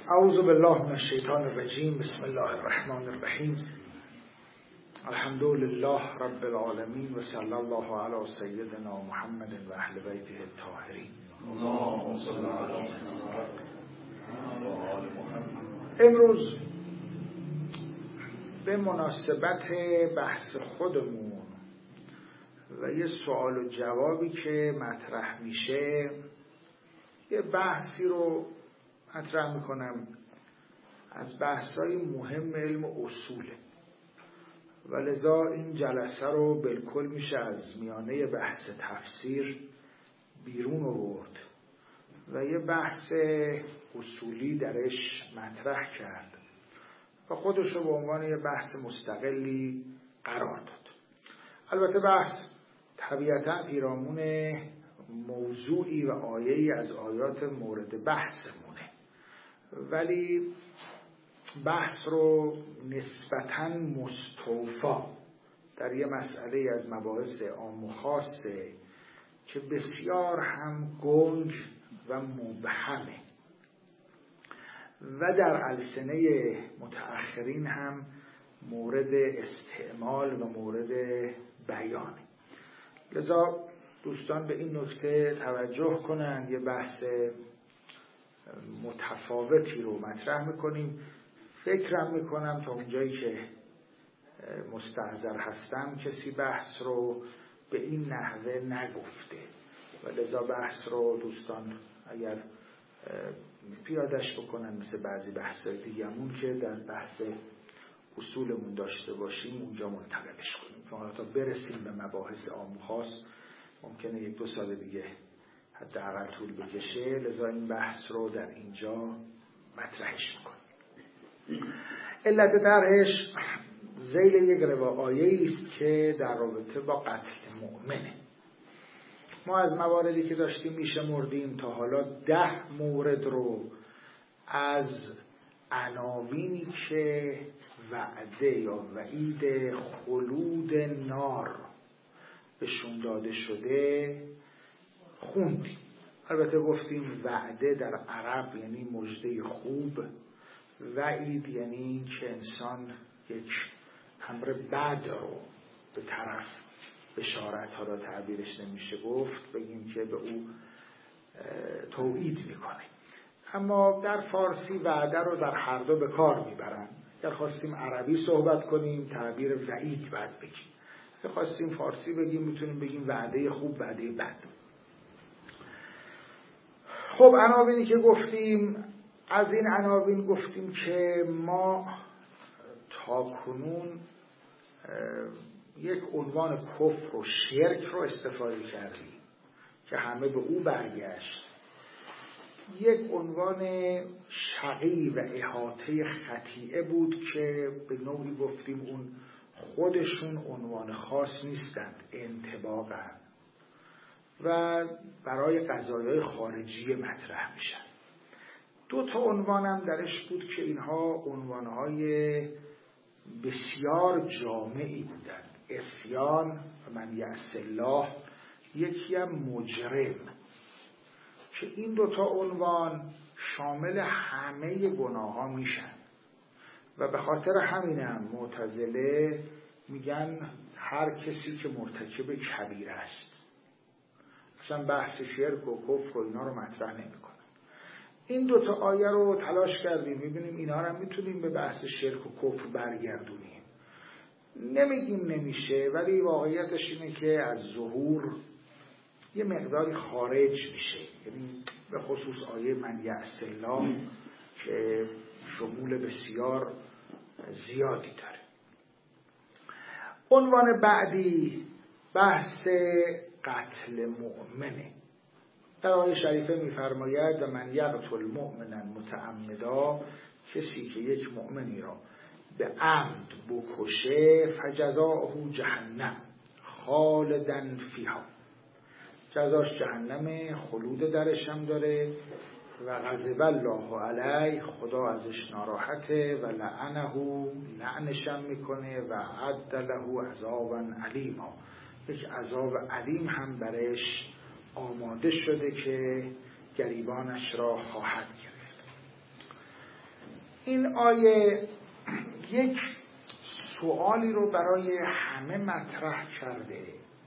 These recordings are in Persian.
اعوذ بالله من الشیطان الرجیم. بسم الله الرحمن الرحیم. الحمد لله رب العالمین و صلی الله علی سیدنا محمد و اهل بیته الطاهرین. امروز به مناسبت بحث خودمون و یه سوال و جوابی که مطرح میشه یه بحثی رو مطرح میکنم از بحث‌های مهم علم اصوله و لذا این جلسه رو بالکل میشه از میانه بحث تفسیر بیرون آورد و یه بحث اصولی درش مطرح کرد و خودش رو به عنوان یه بحث مستقلی قرار داد. البته بحث طبیعتا پیرامون موضوعی و آیه‌ای از آیات مورد بحثمونه، ولی بحث رو نسبتاً مستوفا در یه مسئله از مباحث عام و خاصه که بسیار هم گنگ و مبهمه و در السنه متأخرین هم مورد استعمال و مورد بیانه. لذا دوستان به این نکته توجه کنند. یه بحث متفاوتی رو مطرح میکنیم. فکرم میکنم تا اونجایی که مستحضر هستم کسی بحث رو به این نحوه نگفته و لذا بحث رو دوستان اگر پیادش بکنن مثل بعضی بحث‌های دیگه‌مون که در بحث اصولمون داشته باشیم اونجا منتقلش کنیم، چون تا برسیم به مباحث عام و خاص ممکنه 1-2 سال دیگه حداقل طول بکشه. لذا این بحث رو در اینجا مطرحش میکنیم. علت طرحش ذیل یک آیه‌ای است که در رابطه با قتل مؤمنه. ما از مواردی که داشتیم میشمردیم تا حالا 10 مورد رو از عناوینی که وعده یا وعید خلود نار بهشون داده شده خوندیم. البته گفتیم وعده در عرب یعنی مژده خوب، وعید یعنی که انسان یک امر بد رو به طرف بشارت، ها را تعبیرش نمیشه گفت، بگیم که به او توعید میکنه. اما در فارسی وعده رو در هر دو به کار میبرن. اگر خواستیم عربی صحبت کنیم تعبیر وعید باید بگیم، اگر خواستیم فارسی بگیم میتونیم بگیم وعده خوب، وعده بد. خب عناوینی که گفتیم، از این عناوین گفتیم که ما تا کنون یک عنوان کفر و شرک رو استفاده کردیم که همه به او برگشت. یک عنوان شقی و احاطه خطیئه بود که به نوعی گفتیم اون خودشون عنوان خاص نیستند، انطباقند و برای قضایای خارجی مطرح میشن. 2 عنوانم درش بود که اینها عنوانهای بسیار جامعی بودند. عصیان و من یعص الله، یکی هم مجرم، که این 2 عنوان شامل همه گناه ها میشن و به خاطر همینم معتزله میگن هر کسی که مرتکب کبیره است. اصلا بحث شرک و کفر و اینا رو مطرح نمیکنن. این 2 آیه رو تلاش کردیم میبینیم اینا رو میتونیم به بحث شرک و کفر برگردونیم. نمیگیم نمیشه، ولی واقعیتش اینه که از ظهور یه مقداری خارج میشه. یعنی به خصوص آیه من یعص الله که شمول بسیار زیادی داره. عنوان بعدی بحث قتل مؤمنه. در آیه شریفه میفرماید و من یقتل مؤمنا متعمدا، کسی که یک مؤمنی را به عمد بکشه فجزاؤه جهنم خالدا فیها، جزاش جهنم، خلود درش هم داره و غضب الله علیه، خدا ازش ناراحته و لعنه، لعنشم میکنه و عد له عذابا علیما، یک عذاب علیم هم برش آماده شده که گریبانش را خواهد گرفت. این آیه یک سوالی رو برای همه مطرح کرده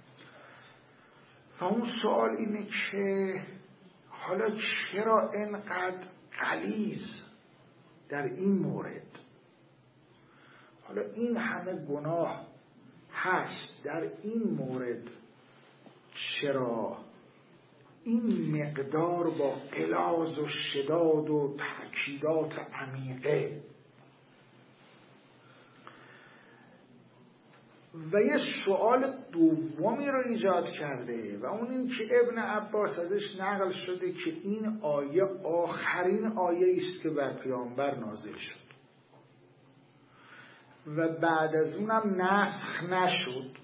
و اون سوال اینه که حالا چرا اینقدر غلیظ در این مورد، حالا این همه گناه هست در این مورد، چرا این مقدار با غلاظ و شداد و تأکیدات عمیقه؟ و یه سوال دومی رو ایجاد کرده و اون این که ابن عباس ازش نقل شده که این آیه آخرین آیه است که بر پیامبر نازل شد و بعد از اونم نسخ نشد.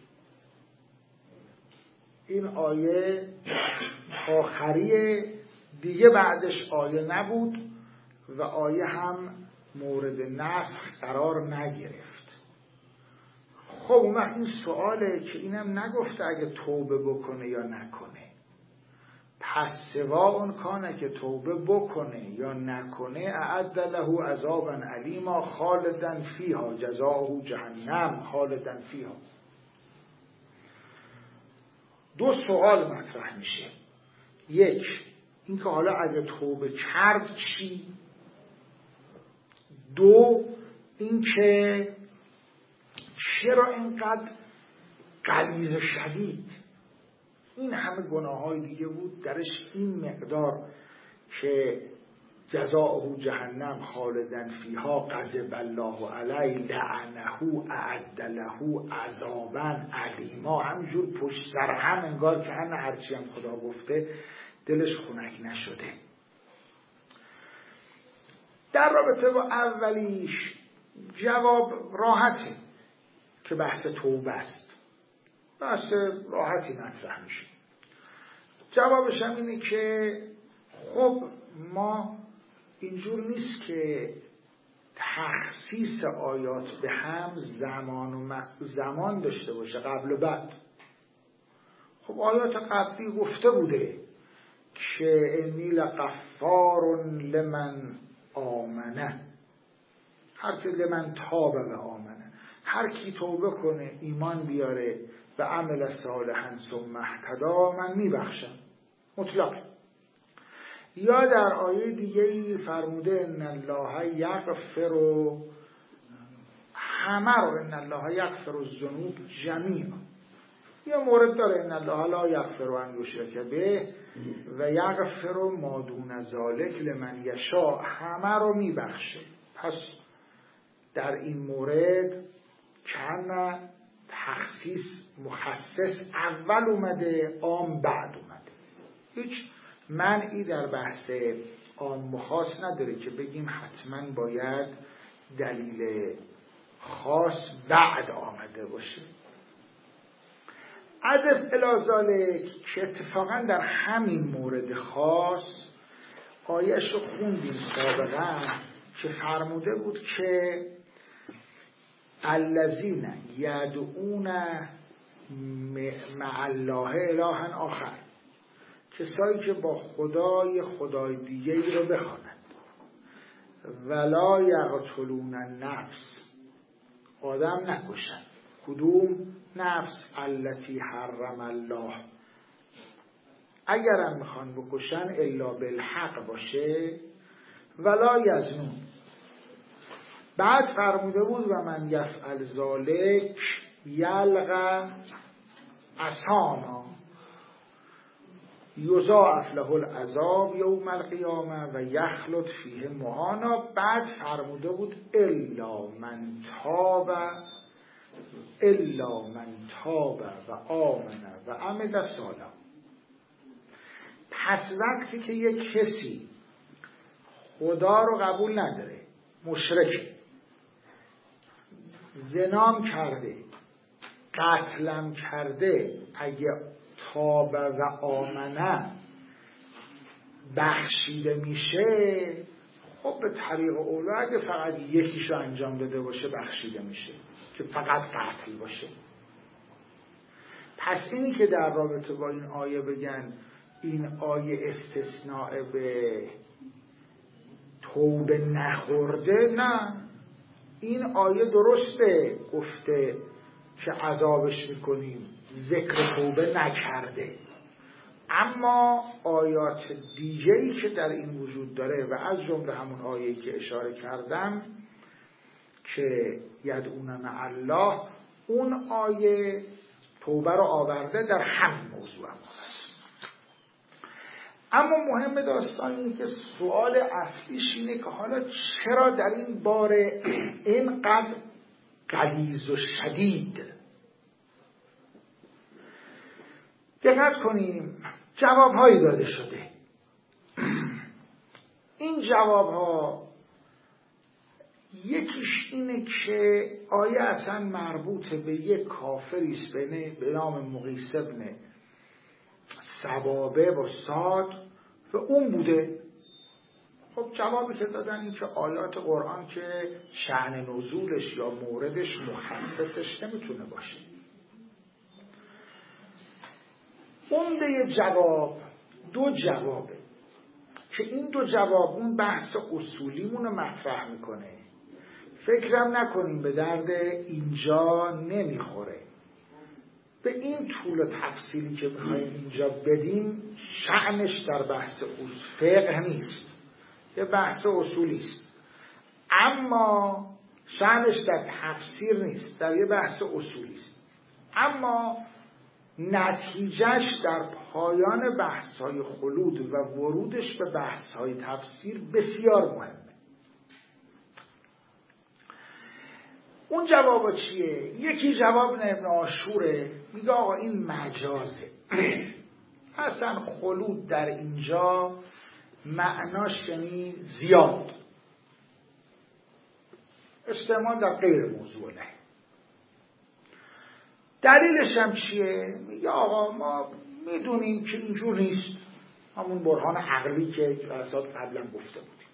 این آیه آخریه دیگه، بعدش آیه نبود و آیه هم مورد نسخ قرار نگرفت. خب اون وقت این سواله که اینم نگفته اگه توبه بکنه یا نکنه، پس سواء کانه که توبه بکنه یا نکنه اعد له عذابا علیما خالدا فیها جزاؤه جهنم خالدا فیها. دو سوال مطرح میشه. یک، این که حالا اگه توبه کرد چی؟ دو، این که چرا اینقدر غلیظ و شدید؟ این همه گناه های دیگه بود، درش این مقدار که جزاؤه جهنم خالدن فیها غضب الله علیه لعنه اعد له عذابا علیما، همجور پشت سر هم، انگار که هرچی هم خدا گفته دلش خنک نشده. در رابطه با اولیش جواب راحته که بحث توبه است، بحث راحتی مطرح میشه. جوابش هم اینه که خب ما اینجور نیست که تخصیص آیات به هم زمان داشته باشه قبل و بعد. خب آیات قبلی گفته بوده که انی لغفار لمن آمنه، هر که لمن تاب و آمنه، هر کی توبه کنه ایمان بیاره و عمل صالحا ثم اهتدی من میبخشم مطلق. یا در آیه دیگه فرموده ان الله یغفر همه رو، ان الله یغفر الذنوب جمیعا. یه مورد داره ان الله لا یغفر ان یشرک به و یغفر ما دون ذلک لمن یشاء، همه رو میبخشه. پس در این مورد کن تخصیص مخصص اول اومده عام بعد اومده. هیچ منعی در بحث عام و خاص نداره که بگیم حتما باید دلیل خاص بعد آمده باشه. عطف الی ذلک که اتفاقا در همین مورد خاص آیه‌اش رو خوندیم سابقا که فرموده بود که الذین یدعون مع الله الها آخر، کسایی که با خدای دیگه ای رو بخوانند، ولا یقتلون النفس، آدم نکشن. کدوم نفس؟ التی حرم الله، اگرم میخوان بکشن الا بالحق باشه، ولا یزنون. بعد فرموده بود و من یفعل ذلک یلقى اثاما یضاعف له العذاب یوم القیامه و یخلد فیه مهانا. بعد فرموده بود الا من تاب و آمن و عمل صالحا. پس وقتی که یک کسی خدا رو قبول نداره، مشرک، زنام کرده، قتلم کرده، اگه تاب و آمنه بخشیده میشه، خب به طریق اولا اگه فقط یکیشو انجام داده باشه بخشیده میشه، که فقط قتل باشه. پس اینی که در رابطه با این آیه بگن این آیه استثناء به توبه نخورده، نه، این آیه درسته گفته که عذابش میکنیم، ذکر توبه نکرده. اما آیات دیگه‌ای که در این وجود داره و از جمله همون آیه‌ای که اشاره کردم که یدعون مع الله، اون آیه توبه رو آورده در همین موضوع هم هست. اما مهم داستان اینه که سوال اصلیش اینه که حالا چرا در این باره اینقدر غلیظ و شدید؟ دقت کنیم، جوابهایی داده شده. این جوابها یکیش اینه که آیه اصلا مربوط به یک کافری است به نام مغیث بن ثعلبه و ساد و اون بوده. خب جوابی که دادن این که آیات قرآن که شأن نزولش یا موردش مخصصش نمیتونه باشه. عمده جواب دو جوابه که این دو جواب اون بحث اصولیمون رو مطرح میکنه. فکرم نکنیم به درد اینجا نمیخوره. به این طول و تفصیلی که میخوایم اینجا بدیم شأنش در بحث فقه نیست، یه بحث اصولی است. اما شأنش در تفسیر نیست، در یه بحث اصولی است. اما نتیجهش در پایان بحث‌های خلود و ورودش به بحث‌های تفسیر بسیار مهمه. اون جوابا چیه؟ یکی جواب ابن عاشوره، میگه آقا این مجازه. اصلا خلود در اینجا معناش یعنی زیاد، استعمال در غیر موضوع نه. دلیلش هم چیه؟ میگه آقا ما میدونیم که اینجور نیست، همون برهان عقلی که جلسات قبلا گفته بودیم.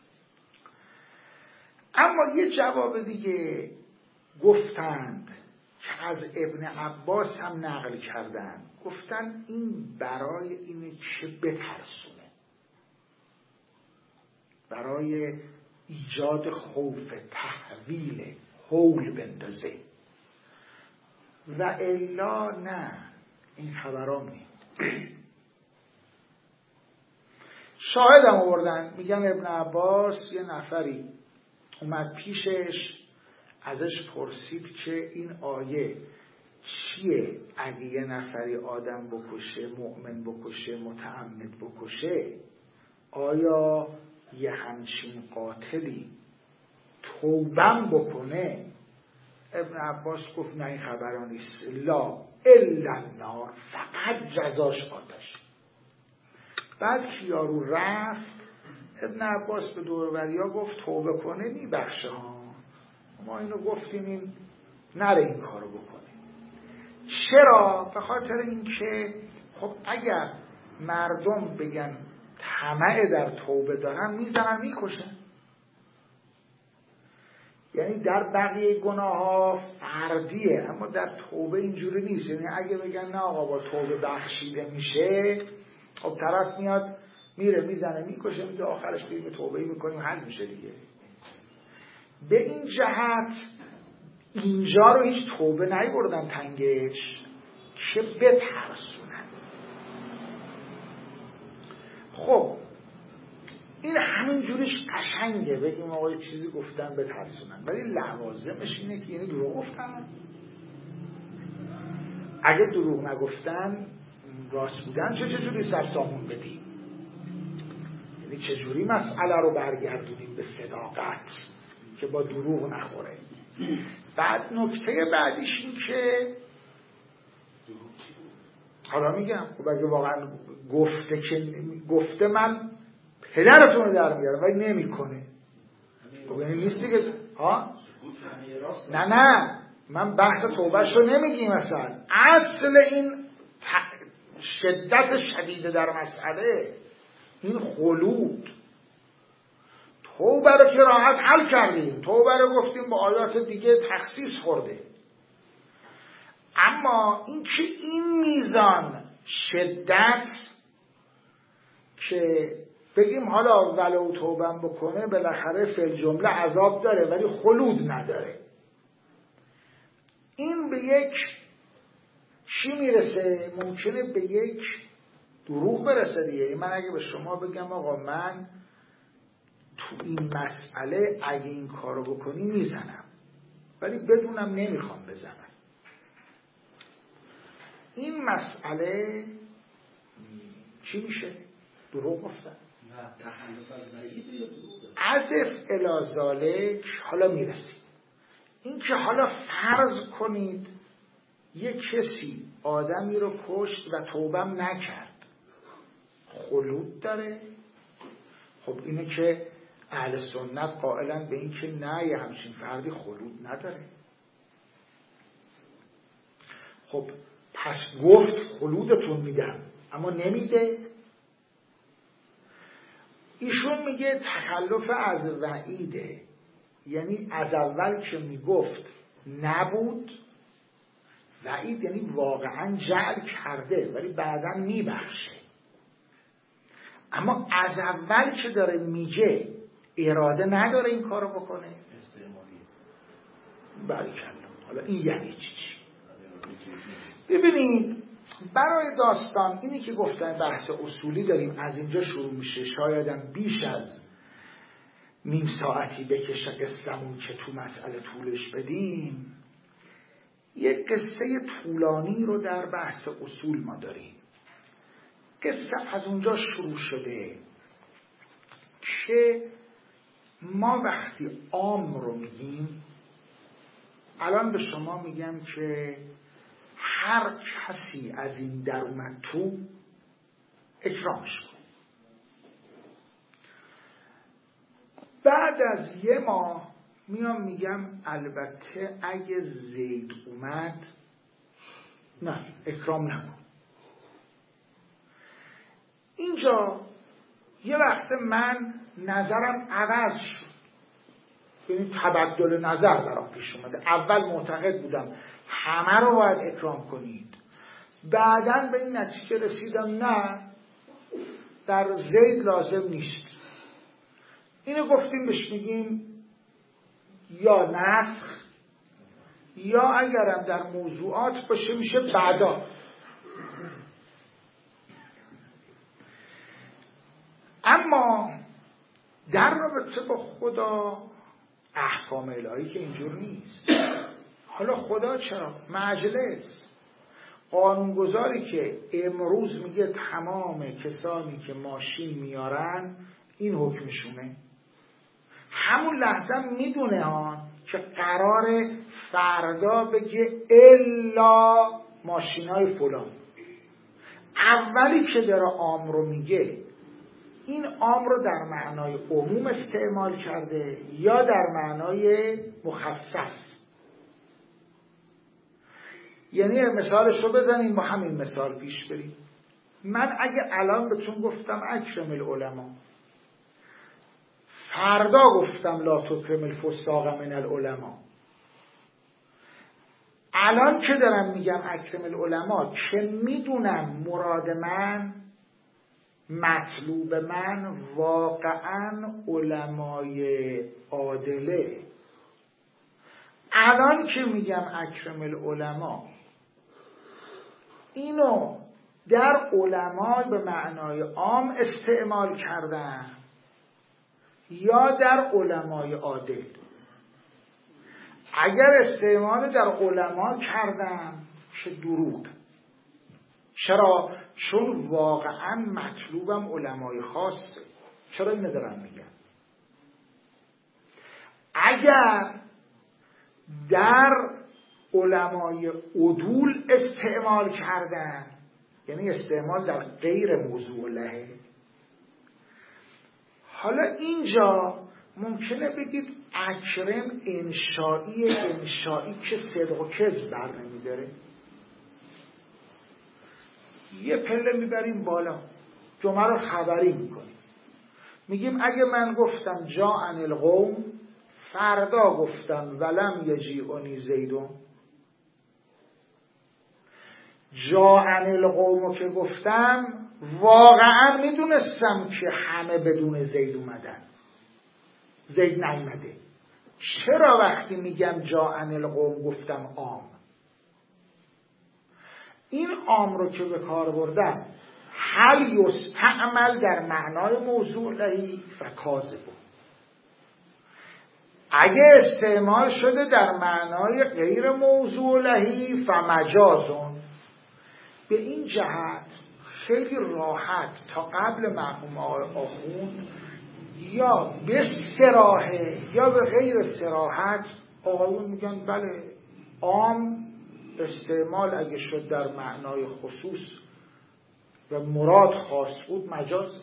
اما یه جواب دیگه گفتند که از ابن عباس هم نقل کردن، گفتن این برای اینه که بترسونه، برای ایجاد خوف، تحویل، هول بندازه، و الا نه، این خبرام نیست. شاهدم آوردن، میگن ابن عباس یه نفری اومد پیشش، ازش پرسید که این آیه چیه؟ اگه یه نفری آدم بکشه، مؤمن بکشه، متعمد بکشه، آیا یه همچین قاتلی توبم بکنه؟ ابن عباس گفت نه، این خبران نیست، لا الا النار، فقط جزاش آتش. بعد که یارو رفت، ابن عباس به دوروریا گفت توبه کنه میبخشه ها، ما اینو گفتیم این نره این کارو بکنه. چرا؟ به خاطر اینکه خب اگر مردم بگن طمع در توبه دارن، میزنن میکشن. یعنی در بقیه گناه ها فردیه، اما در توبه اینجوری نیست. یعنی اگه بگن نه آقا با توبه بخشیده میشه، خب طرف میاد میره میزنه میکشه، میگه آخرش بریم توبه میکنیم حل میشه دیگه. به این جهت اینجا رو هیچ توبه نیبردن تنگش که بترسونن. خب این همین جوریش قشنگه بگیم آقا یه چیزی گفتن بترسونن، ولی لوازمش اینه که یعنی دروغ گفتن. اگه دروغ نگفتن راست بودن چجوری سرسامون بدیم؟ یعنی چجوری مسئله رو برگردونیم به صداقت که با دروغ نخوره. بعد نکته بعدیش این که حالا میگم خب اگه واقعا گفته من پدرتون رو در میارم ولی نمی کنه، خب یعنی نیست دیگه. نه من بحث توبهش رو نمیگیم. مثلا اصل این شدت شدیده در مسئله این خلود. توبه رو که راحت حل کردیم، توبه رو گفتیم با آیات دیگه تخصیص خورده. اما این که این میزان شدت که بگیم حالا ولو توبه بکنه بالاخره فی الجمله عذاب داره ولی خلود نداره. این به یک چی میرسه؟ ممکنه به یک دروغ برسه دیگه. من اگه به شما بگم آقا من تو این مسئله اگه این کارو بکنی میزنم ولی بدونم نمیخوام بزنم، این مسئله چی میشه؟ دروغ گفتن. عزف الی ذالک. حالا میرسیم این که حالا فرض کنید یک کسی آدمی رو کشت و توبم نکرد، خلود داره. خب اینه که اهل سنت قائلن به این که نه، یه همچین فردی خلود نداره. خب پس گفت خلودتون میدم اما نمیده. ایشون میگه تخلف از وعیده، یعنی از اول که میگفت نبود، وعید یعنی واقعا جعل کرده ولی بعداً میبخشه، اما از اول که داره میگه اراده نداره این کارو بکنه. باریکلا. حالا این یعنی چی؟ ببینید برای داستان اینی که گفتن بحث اصولی داریم از اینجا شروع میشه، شایدم بیش از نیم ساعتی بکشه قصه‌مون که تو مسئله طولش بدیم. یک قصه طولانی رو در بحث اصول ما داریم. قصه از اونجا شروع شده که ما وقتی عام رو میگیم، الان به شما میگم که هر کسی از این در اومد تو اکرامش کن. بعد از یه ماه میام میگم البته اگه زید اومد نه اکرام نکن. اینجا یه وقت من نظرم عوض شد، یعنی تبدل نظر برام پیش اومده. اول معتقد بودم همه رو باید اکرام کنید، بعداً به این نتیجه رسیدم نه، در زید لازم نیست. اینو گفتیم بهش میگیم یا نسخ، یا اگرم در موضوعات باشه میشه بعدا. اما در رابطه با خدا احکام الهی که اینجور نیست. حالا خدا چرا؟ مجلس قانونگذاری که امروز میگه تمام کسانی که ماشین میارن این حکمشونه، همون لحظه میدونه که قرار فردا بگه الا ماشینای فلان. اولی که داره عام رو میگه این عام رو در معنای عموم استعمال کرده یا در معنای مخصص. یعنی مثالش رو بزنیم با همین مثال پیش بریم. من اگه الان بهتون گفتم اکرم العلماء، فردا گفتم لا تکرم الفساق من العلماء، الان که دارم میگم اکرم العلماء که میدونم مراد من، مطلوب من واقعا علمای عادله، الان که میگم اکرم العلماء اینو در علمای به معنای عام استعمال کردم یا در علمای عادل. اگر استعمال در علما کردم چه دروغ. چرا؟ چون واقعا مطلوبم علمای خاصه. چرا این ندارم میگم؟ اگر در علمای عدول استعمال کردن، یعنی استعمال در غیر موضوع لهه، حالا اینجا ممکنه بگید اکرم انشایی که صدق و کذب بر نمیداره. یه پله میبریم بالا، جمعه رو خبری میکنیم، میگیم اگه من گفتم جاءن القوم، فردا گفتم ولم یجیئنی زیدون، جاءن القوم که گفتم واقعا میدونستم که همه بدون زید اومدن، زید نیومده. چرا وقتی میگم جاءن القوم گفتم عام؟ این عام رو که به کار بردم هل یستعمل در معنای موضوع لهی و کاذب. اگه استعمال شده در معنای غیر موضوع لهی فمجازون، به این جهت خیلی راحت تا قبل مرحوم آخوند یا به صراحه یا به غیر صراحت آقایون میگن بله عام استعمال اگه شد در معنای خصوص و مراد خاص بود مجاز.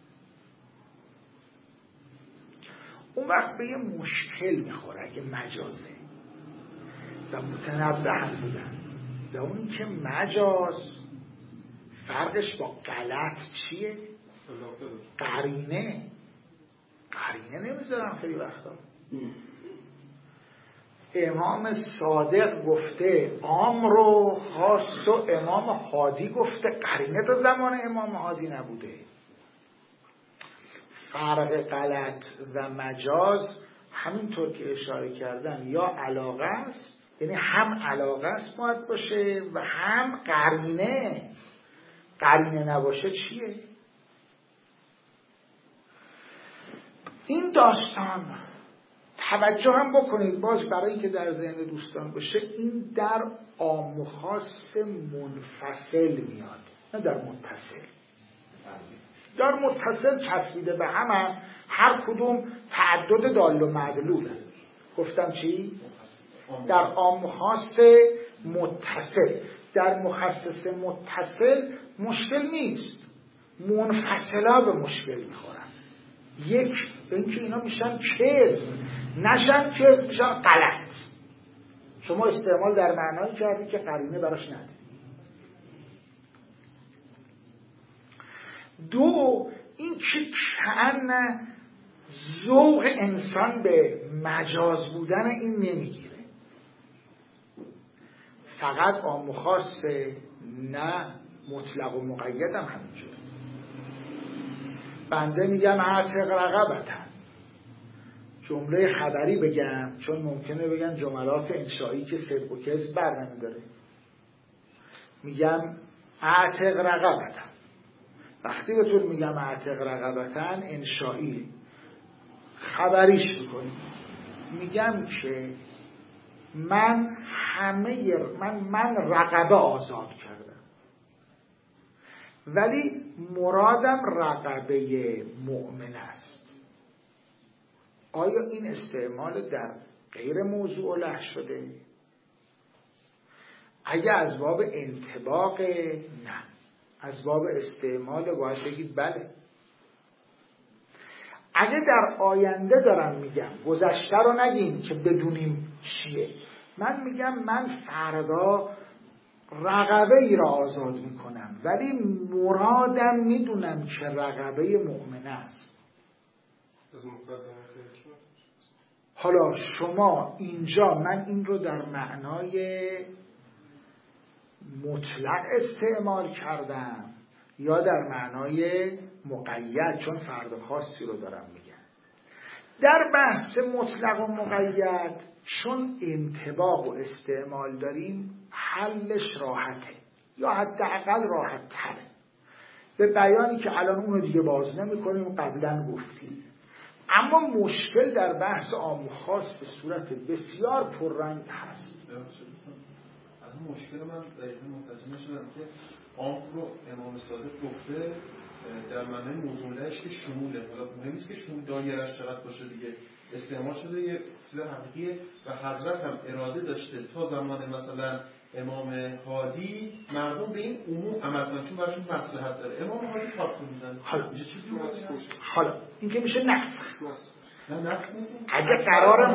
اون وقت به یه مشکل میخوره اگه مجازه و متنبه هم بودن و اون که مجاز فرقش با غلط چیه؟ قرینه نمیذارم خیلی وقتا. امام صادق گفته عام رو خاص و امام هادی گفته قرینه تا زمان امام هادی نبوده. فرق غلط و مجاز همینطور که اشاره کردن یا علاقه است، یعنی هم علاقه است باید باشه و هم قرینه نباشه چیه؟ این داستان توجه هم بکنید باز برای اینکه در ذهن دوستان باشه، این در عام و خاص منفصل میاد نه در متصل. در متصل چسبیده به هم هر کدوم تعدد دال و معدلول است. گفتم چی؟ در عام و خاص متصل. در مخصص متصل مشکل نیست، منفصلا به مشکل میخورن. یک اینکه اینا میشن کذب، نشن کذب میشن غلط. شما استعمال در معنایی کردی که قرینه براش نده. دو این که کأن ذوق انسان به مجاز بودن این نمیگیره، فقط عام و خاصه، نه مطلق و مقید هم همینجوره. بنده میگم اعتق رقبتن، جمله خبری بگم چون ممکنه بگن جملات انشایی که صدق و کذب بر نمیداره. میگم اعتق رقبتن، وقتی به طور میگم اعتق رقبتن انشایی خبریش میکنیم، میگم که من رقبه آزاد کردم، ولی مرادم رقبه مؤمن است. آیا این استعمال در غیر موضوع له شده؟ اگه از باب انطباق نه، از باب استعمال باید بگید بله. اگه در آینده دارم میگم، گذشته رو نگیم که بدونیم چیه، من میگم من فردا رقبه ای را آزاد میکنم ولی مرادم میدونم که رقبه مؤمنه است. حالا شما اینجا من این رو در معنای مطلق استعمال کردم یا در معنای مقید، چون فرد خاصی رو دارم میگم. در بحث مطلق و مقید چون انطباق و استعمال داریم حلش راحته یا حداقل راحت تره. به بیانی که الان اونو دیگه باز نمی کنیم قبلا گفتیم. اما مشکل در بحث عام و خاص به صورت بسیار پررنگ هست. مشکل من دقیقا متوجه نشدم که عام رو امام صادق گفته در معنی موضوعش که شموله، حالا مهم نیست که شمول دایرش چقدر باشه دیگه، استعمال شده یه اصطلاح حقیقیه و حضرت هم اراده داشته تا زمان مثلا امام هادی مردم به این عموم عمل کنن چون براشون مصلحت داره. امام هادی تاکو میزنه. حالا این که میشه نه نسخ نیست. اگه قرار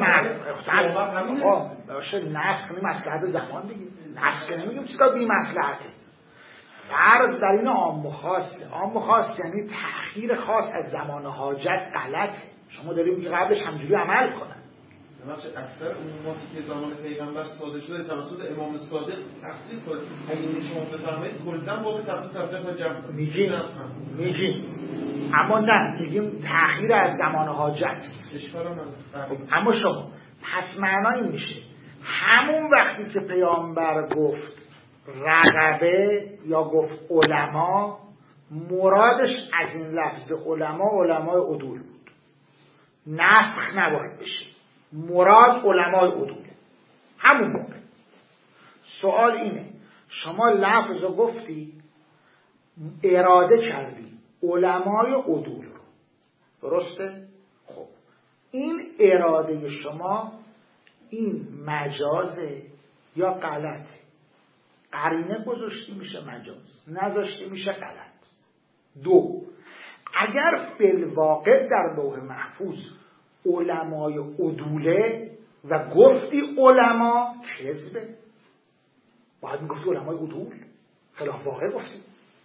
باشه نسخ نمی مصلحت زمان دیگه، نسخ نمیگیم چیزا بی مصلحته. فرض در این عام و خاصه. عام و خاص یعنی تأخیر خاص از زمان حاجت غلطه. شما داریم که قبلش همجوری عمل کنن اکثر عموماتی که زمان پیغمبر صادر شده توسط امام صادق تفسیر کنه. اگه شما بفرمایید کلا باب تفسیر تفسیر با جمع میگیم اما نه میگیم تأخیر از زمان حاجت. اما شما پس معنی میشه همون وقتی که پیامبر گفت رقبه یا گفت علما، مرادش از این لفظ علمای عدول بود، نسخ نباید بشه، مراد علمای عدوله. همون موقع سوال اینه شما لفظ رو گفتی اراده کردی علمای عدول رو، درسته؟ خب این اراده شما این مجازه یا غلطه؟ قرینه گذاشتی میشه مجاز، نذاشتی میشه غلط. دو، اگر بالواقع در لوح محفوظ علمای عدوله و گفتی علما، کذبه، باید میگفتی علمای عدول، خلاف واقع گفتی.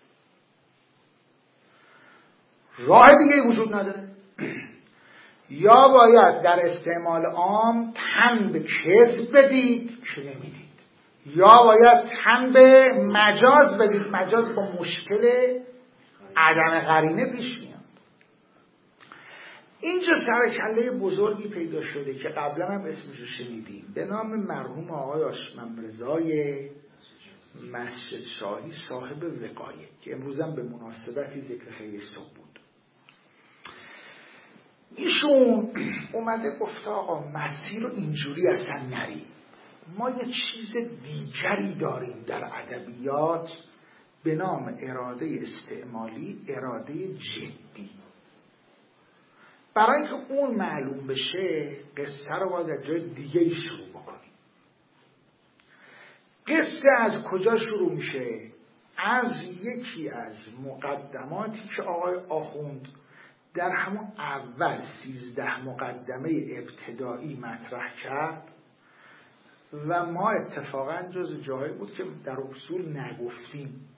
راه دیگه وجود نداره. یا باید در استعمال عام تن به کذب بدید که نمیدید، یا باید تن به مجاز بدید. مجاز با مشکل عدم قرینه پیش میاد. اینجا سرکله بزرگی پیدا شده که قبلا هم اسمش رو شنیدیم، به نام مرحوم آقای آشممرزای مسجد شاهی صاحب وقایه که امروز هم به مناسبتی ذکر خیلی صبح بود. ایشون اومده گفت آقا مسیر رو اینجوری اصلا نرید، ما یه چیز دیگری داریم در ادبیات به نام اراده استعمالی، اراده جدی. برای اینکه اون معلوم بشه قصه رو باید از جای دیگه شروع بکنیم. قصه از کجا شروع میشه؟ از یکی از مقدماتی که آقای آخوند در همون اول 13 مقدمه ابتدایی مطرح کرد و ما اتفاقا جز جاهایی بود که در اصول نگفتیم،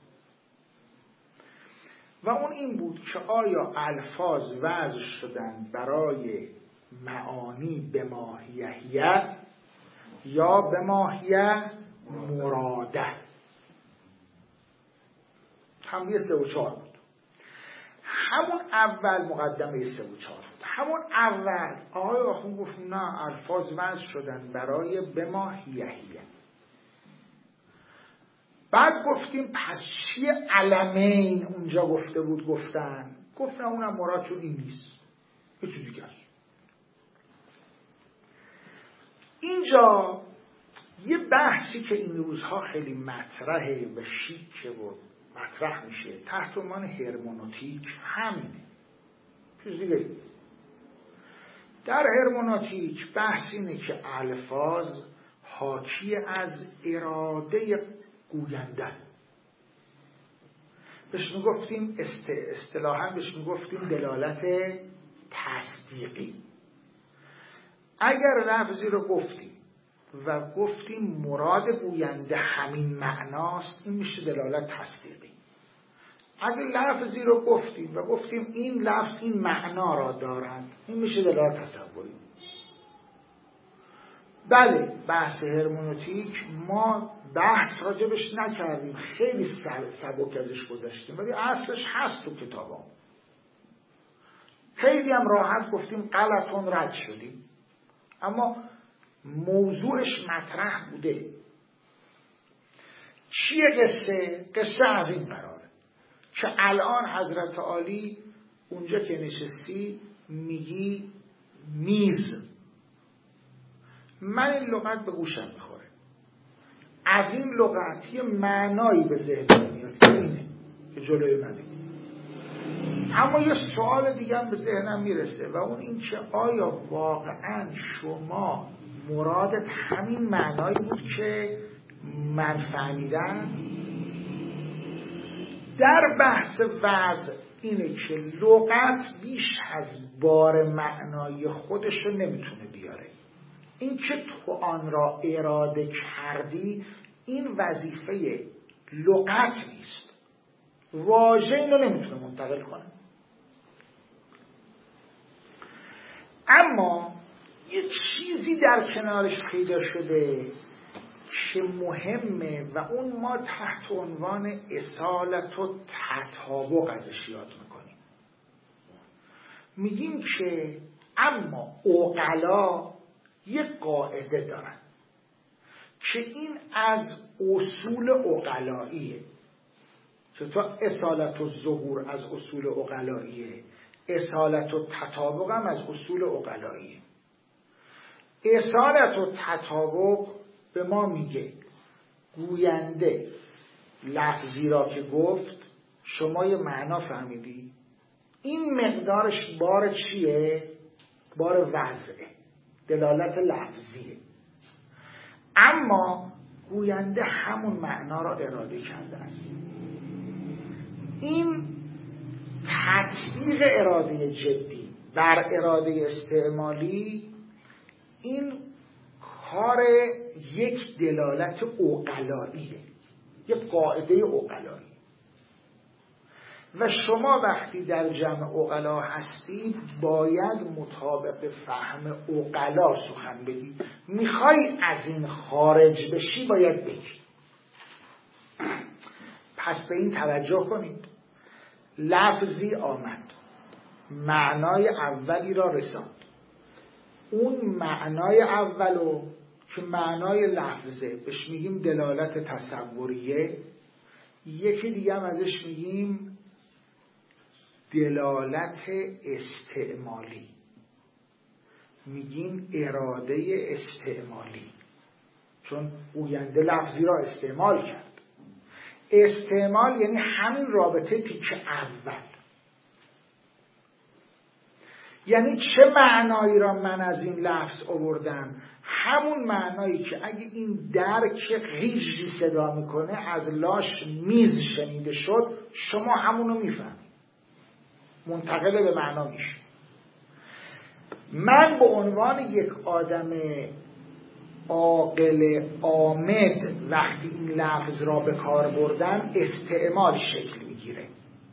و اون این بود که آیا الفاظ وضع شدن برای معانی به ماهیه یا به ماهیه مراده. هم 3 و 4 بود. همون اول مقدمه 3 و 4 بود. همون اول آقای آخوند گفت نه، الفاظ وضع شدن برای به ماهیه. بعد گفتیم پس چیه علمین اونجا گفته بود؟ گفتن اونم مراد شد این نیست، یه چیز دیگه است. اینجا یه بحثی که این روزها خیلی مطرحه و شیکه و مطرح میشه تحت عنوان هرمنوتیک همینه، چیز دیگه. در هرمنوتیک بحث اینه که الفاظ حاکی از اراده گوینده. بهش میگفتیم اصطلاحاً بهش میگفتیم دلالت تصدیقی. اگر لفظی رو گفتیم و گفتیم مراد گوینده همین معناست، این میشه دلالت تصدیقی. اگر لفظی رو گفتیم و گفتیم این لفظ این معنا را دارد، این میشه دلالت تصوری. بله، بحث هرمنوتیک ما بحث راجبش نکردیم، خیلی سبک ازش گذشتیم، ولی اصلش هست تو کتابام. خیلی هم راحت گفتیم غلطون رد شدیم، اما موضوعش مطرح بوده. چیه قصه؟ قصه از این قراره که الان حضرت عالی اونجا که نشستی میگی میز، من این لغت به گوشم میخوره، از این لغت یه معنایی به ذهنم میاد، اینه که جلوی منه. اما یه سوال دیگه هم به ذهنم میرسه و اون این که آیا واقعا شما مرادت همین معنایی بود که من فهمیدم؟ در بحث وضع اینه که لغت بیش از بار معنایی خودش رو نمیتونه بیاره. این که تو آن را اراده کردی این وظیفه لغت نیست، واژه اینو نمیتونه منتقل کنه. اما یه چیزی در کنارش پیدا شده که مهمه و اون ما تحت عنوان اصالت و تطابق ازش یاد میکنیم. میگیم که اما عقلا یه قاعده دارن که این از اصول عقلاییه. چطور اصالت و ظهور از اصول عقلاییه، اصالت و تطابق هم از اصول عقلاییه. اصالت و تطابق به ما میگه گوینده لفظی را که گفت شما یه معنا فهمیدی، این مقدارش بار چیه؟ بار وضعه، دلالت لفظیه، اما گوینده همون معنا را اراده کرده است. این تطبیق اراده جدی بر اراده استعمالی، این کار یک دلالت عقلاییه، یک قاعده عقلایی. و شما وقتی در جمع عقلا هستید باید مطابق فهم عقلا سخن بگید. میخوای از این خارج بشی باید بگی. پس به این توجه کنید. لفظی آمد، معنای اولی را رساند. اون معنای اولو که معنای لفظه بهش میگیم دلالت تصوریه، یکی دیگه هم ازش میگیم دلالت استعمالی، میگیم اراده استعمالی، چون گوینده لفظی را استعمال کرد. استعمال یعنی همین رابطه تیکه اول، یعنی چه معنایی را من از این لفظ آوردم؟ همون معنایی که اگه این درک ریجی صدا میکنه از لاش میز شنیده شد، شما همونو میفهمید، منتقل به معنا میشه. من به عنوان یک آدم عاقل عامد وقتی این لفظ را به کار بردم استعمال شکل میگیره.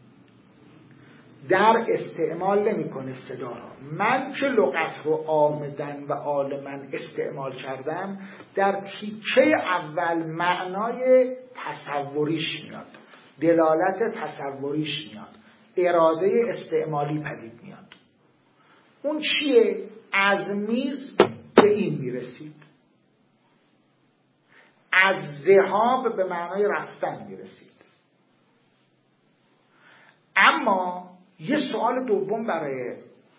در استعمال نمیکنه صدا را. من که لغت رو آمدن و عالمن استعمال کردم، در تیکه اول معنای تصوریش میاد، دلالت تصوریش میاد، اراده استعمالی پدید میاد. اون چیه؟ از میز به این میرسید، از ذهاب به معنای رفتن میرسید. اما یه سوال دوم برای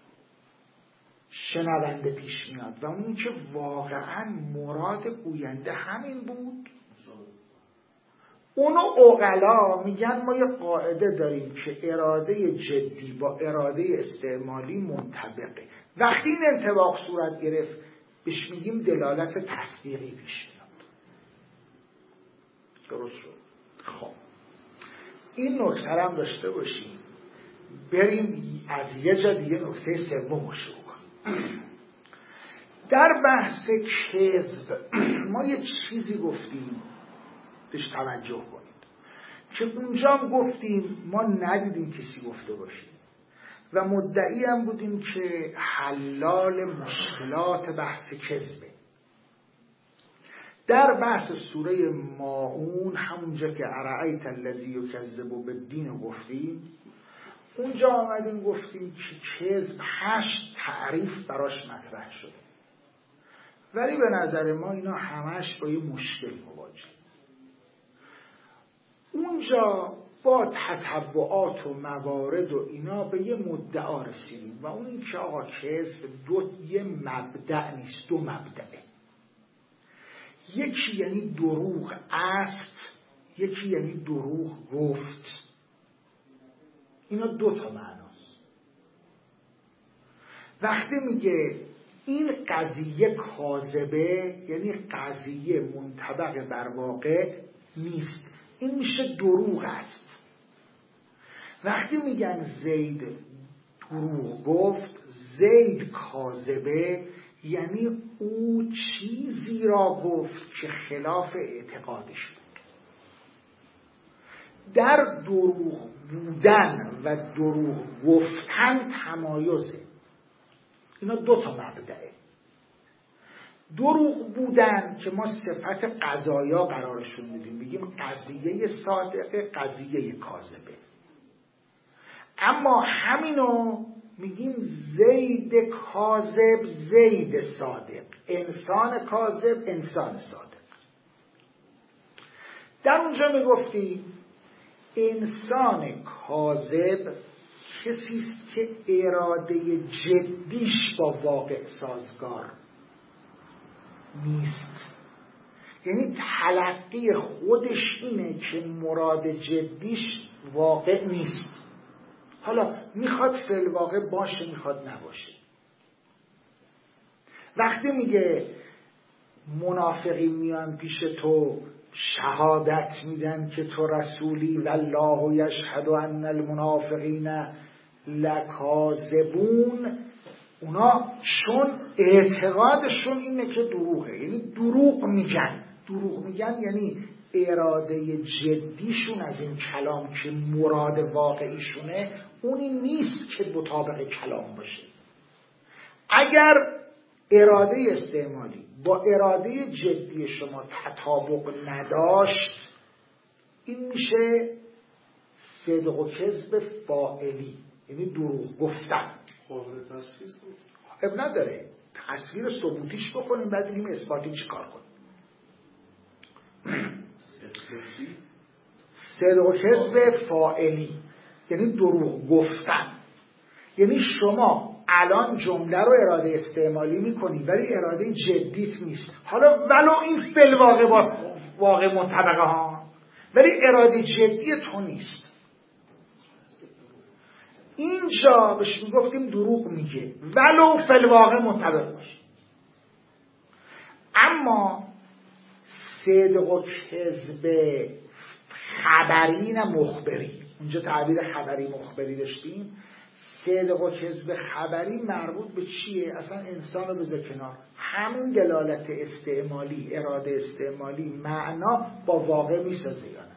شنونده پیش میاد و اون که واقعا مراد گوینده همین بود؟ اونو عقلا میگن ما یه قاعده داریم که اراده جدی با اراده استعمالی منطبقه. وقتی این انطباق صورت گرفت بهش میگیم دلالت تصدیقی پیش میاد. درست شد؟ خب این نکته هم داشته باشیم. بریم از یه جا دیگه نکته سوم شروع کنیم. در بحث کذب ما یه چیزی گفتیم بهش توجه کنید که اونجا هم گفتیم ما ندیدیم کسی گفته باشیم و مدعی هم بودیم که حلال مشکلات بحث کذبه. در بحث سوره ماعون همونجا که ارأیت الذی یکذب بالدین گفتیم، اونجا آمدیم گفتیم که کذب 8 تعریف براش مطرح شده، ولی به نظر ما اینا همش با یه مشکل مواجه. اونجا با تتبعات و موارد و اینا به یه مدعا رسیدیم و اون که آقا کذب یه مبدأ نیست، 2 مبدأه. یکی یعنی دروغ است، یکی یعنی دروغ گفت. اینا 2 تا معناست. وقتی میگه این قضیه کاذبه یعنی قضیه منطبق بر واقع نیست، این میشه دروغ است. وقتی میگن زید دروغ گفت، زید کاذبه یعنی او چیزی را گفت که خلاف اعتقادش بود. در دروغ بودن و دروغ گفتن تمایزه. اینا 2 تا مبدأه. دروغ بودن که ما صفت قضایا قرارشون میدیم، میگیم قضیه صادقه، قضیه کاذبه. اما همینو میگیم زید کاذب، زید صادق، انسان کاذب، انسان صادق. در اونجا میگفتیم انسان کاذب کسیست که اراده جدیش با واقع سازگار نیست. یعنی تلقی خودش اینه که مراد جدیش واقع نیست. حالا میخواد فی الواقع باشه، میخواد نباشه. وقتی میگه منافقین میان پیش تو شهادت میدن که تو رسولی والله یشهد ان المنافقین لکاذبون، اونا چون اعتقادشون اینه که دروغه، یعنی دروغ میگن یعنی اراده جدیشون از این کلام که مراد واقعیشونه اونی نیست که مطابق کلام باشه. اگر اراده استعمالی با اراده جدی شما تطابق نداشت، این میشه صدق و کذب فاعلی، یعنی دروغ گفتن. قابل تشخیص نیست. اب نداره، تصویر ثبوتیش بکنیم بعد ببینیم اثباتی چی کار کنیم. صدق و کذب فاعلی یعنی دروغ گفتن. یعنی شما الان جمله رو اراده استعمالی میکنی ولی اراده جدیت نیست. حالا ولو این فی الواقع با واقع منطبقه ها، ولی اراده جدی تو نیست. اینجا بهش میگفتیم دروغ میگه ولو فی الواقع منطبق باشه. اما صدق و کذب خبری نه مخبری، اونجا تعبیر خبری مخبری داشتیم. صدق و کذب خبری مربوط به چیه؟ اصلا انسان رو بذار کنار، همین دلالت استعمالی، اراده استعمالی معنا با واقع میسازه یا نه.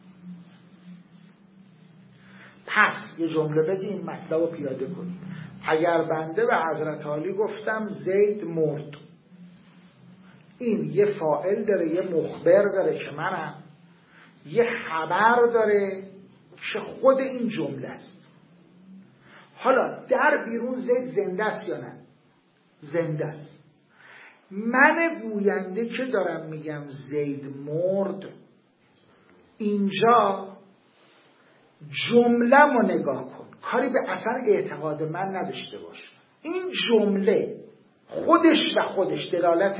پس یه جمله بگیم مطلب رو پیاده کنیم. اگر بنده به حضرت عالی گفتم زید مرد، این یه فاعل داره، یه مخبر داره که منم، یه خبر داره که خود این جمله است. حالا در بیرون زید زنده است یا نه؟ زنده است. من گوینده که دارم میگم زید مرد، اینجا جمله رو نگاه کن، کاری به اثر اعتقاد من نداشته باش. این جمله خودش و خودش دلالت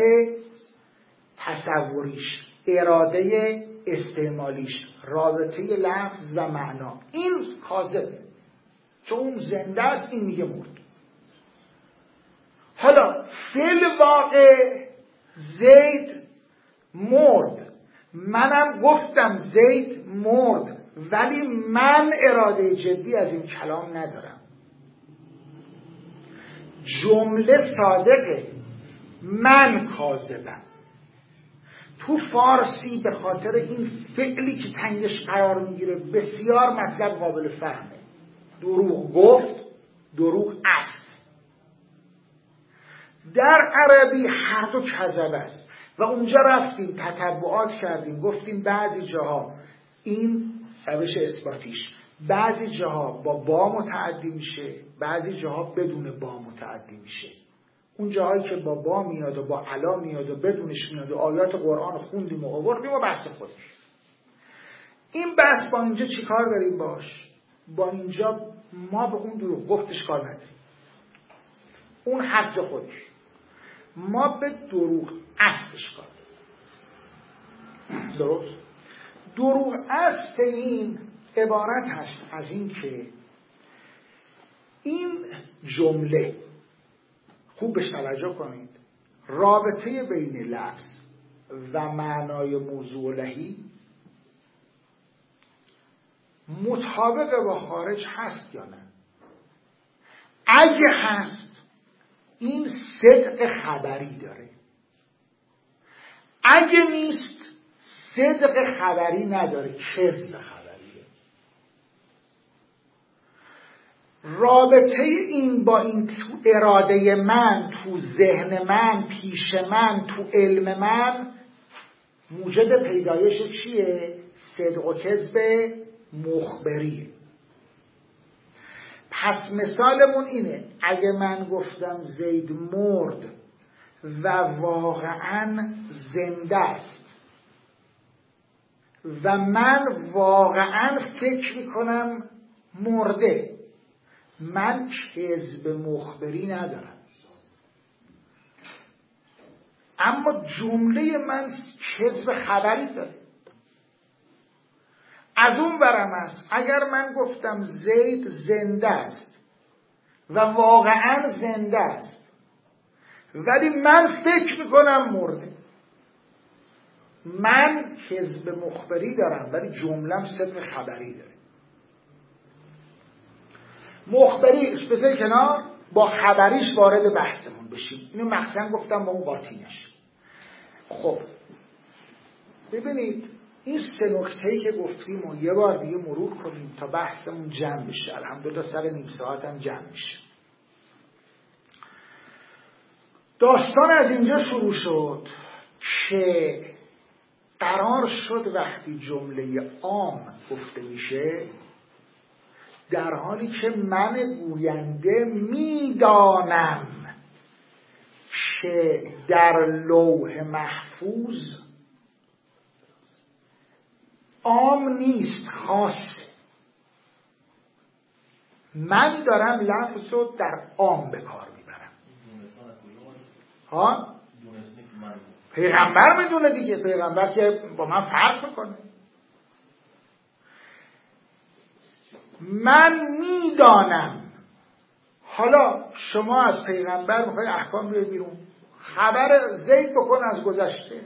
تصوریش، اراده استعمالیش، رابطه لفظ و معنا، این کاذبه، چون زنده است، این میگه مرد. حالا فی الواقع زید مرد، منم گفتم زید مرد، ولی من اراده جدی از این کلام ندارم. جمله صادقه، من کاذبم. تو فارسی به خاطر این فعلی که تنگش قرار میگیره بسیار مطلب قابل فهمه. دروغ گفت، دروغ است. در عربی هر دو کذب است و اونجا رفتیم تتبعات کردیم، گفتیم بعضی جاها این روش اثباتیش، بعضی جاها با متعدی میشه، بعضی جاها بدون با متعدی میشه. اون جاهایی که با میاد و با علا میاد و بدونش میاد و آیات قرآن خوندیم و آوردیم و بحث خودش. این بحث با اینجا چی کار داریم باش؟ با اینجا ما به اون دروغ گفتش کار نداریم، اون حد خودش. ما به دروغ اصلش کار داریم. درست؟ دروغ اصل این عبارت هست از این که این جمله، خوب بهش توجه کنید، رابطه بین لفظ و معنای موضوع لهی مطابق با خارج هست یا نه؟ اگه هست این صدق خبری داره، اگه نیست صدق خبری نداره، کذب خبریه. رابطه این با این تو اراده من، تو ذهن من، پیش من، تو علم من موجب پیدایش چیه؟ صدق و کذب مخبریه. پس مثالمون اینه، اگه من گفتم زید مرد و واقعا زنده است و من واقعا فکر میکنم مرده، من کذب مخبری ندارم، اما جمله من کذب خبری داره. از اون برم است اگر من گفتم زید زنده است و واقعا زنده است ولی من فکر میکنم مرده، من کذب مخبری دارم ولی جملم صدق خبری داره. مخبری بذاری کنار، با خبریش وارد بحثمون بشیم. اینو مخصوصا گفتم با اون قاطینش. خب ببینید این سه نکته‌ای که گفتیم و یه بار دیگه مرور کنیم تا بحثمون جمع بشه. الحمدلله سر نیم ساعت هم جمع میشه. داستان از اینجا شروع شد که قرار شد وقتی جمله عام گفته میشه در حالی که من گوینده میدانم که در لوح محفوظ عام نیست، خاصه، من دارم لفظ رو در عام به کار میبرم. ها؟ پیغمبر میدونه دیگه، پیغمبر که با من فرق میکنه. من میدانم. حالا شما از پیغمبر میخوای احکام بیاری بیرون، خبر زید بکن از گذشته.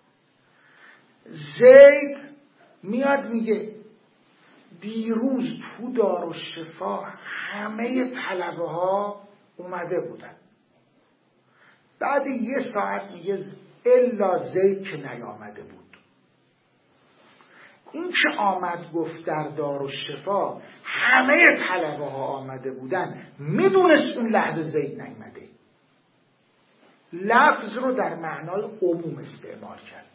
زید میاد میگه دیروز تو دارالشفا همه طلبه ها اومده بودن، بعد یه ساعت میگه الا زید که نیامده بود. این که آمد گفت در دارالشفا همه طلبه ها آمده بودن، میدونست اون لحظه زید نیامده. لفظ رو در معنای عموم استعمال کرد.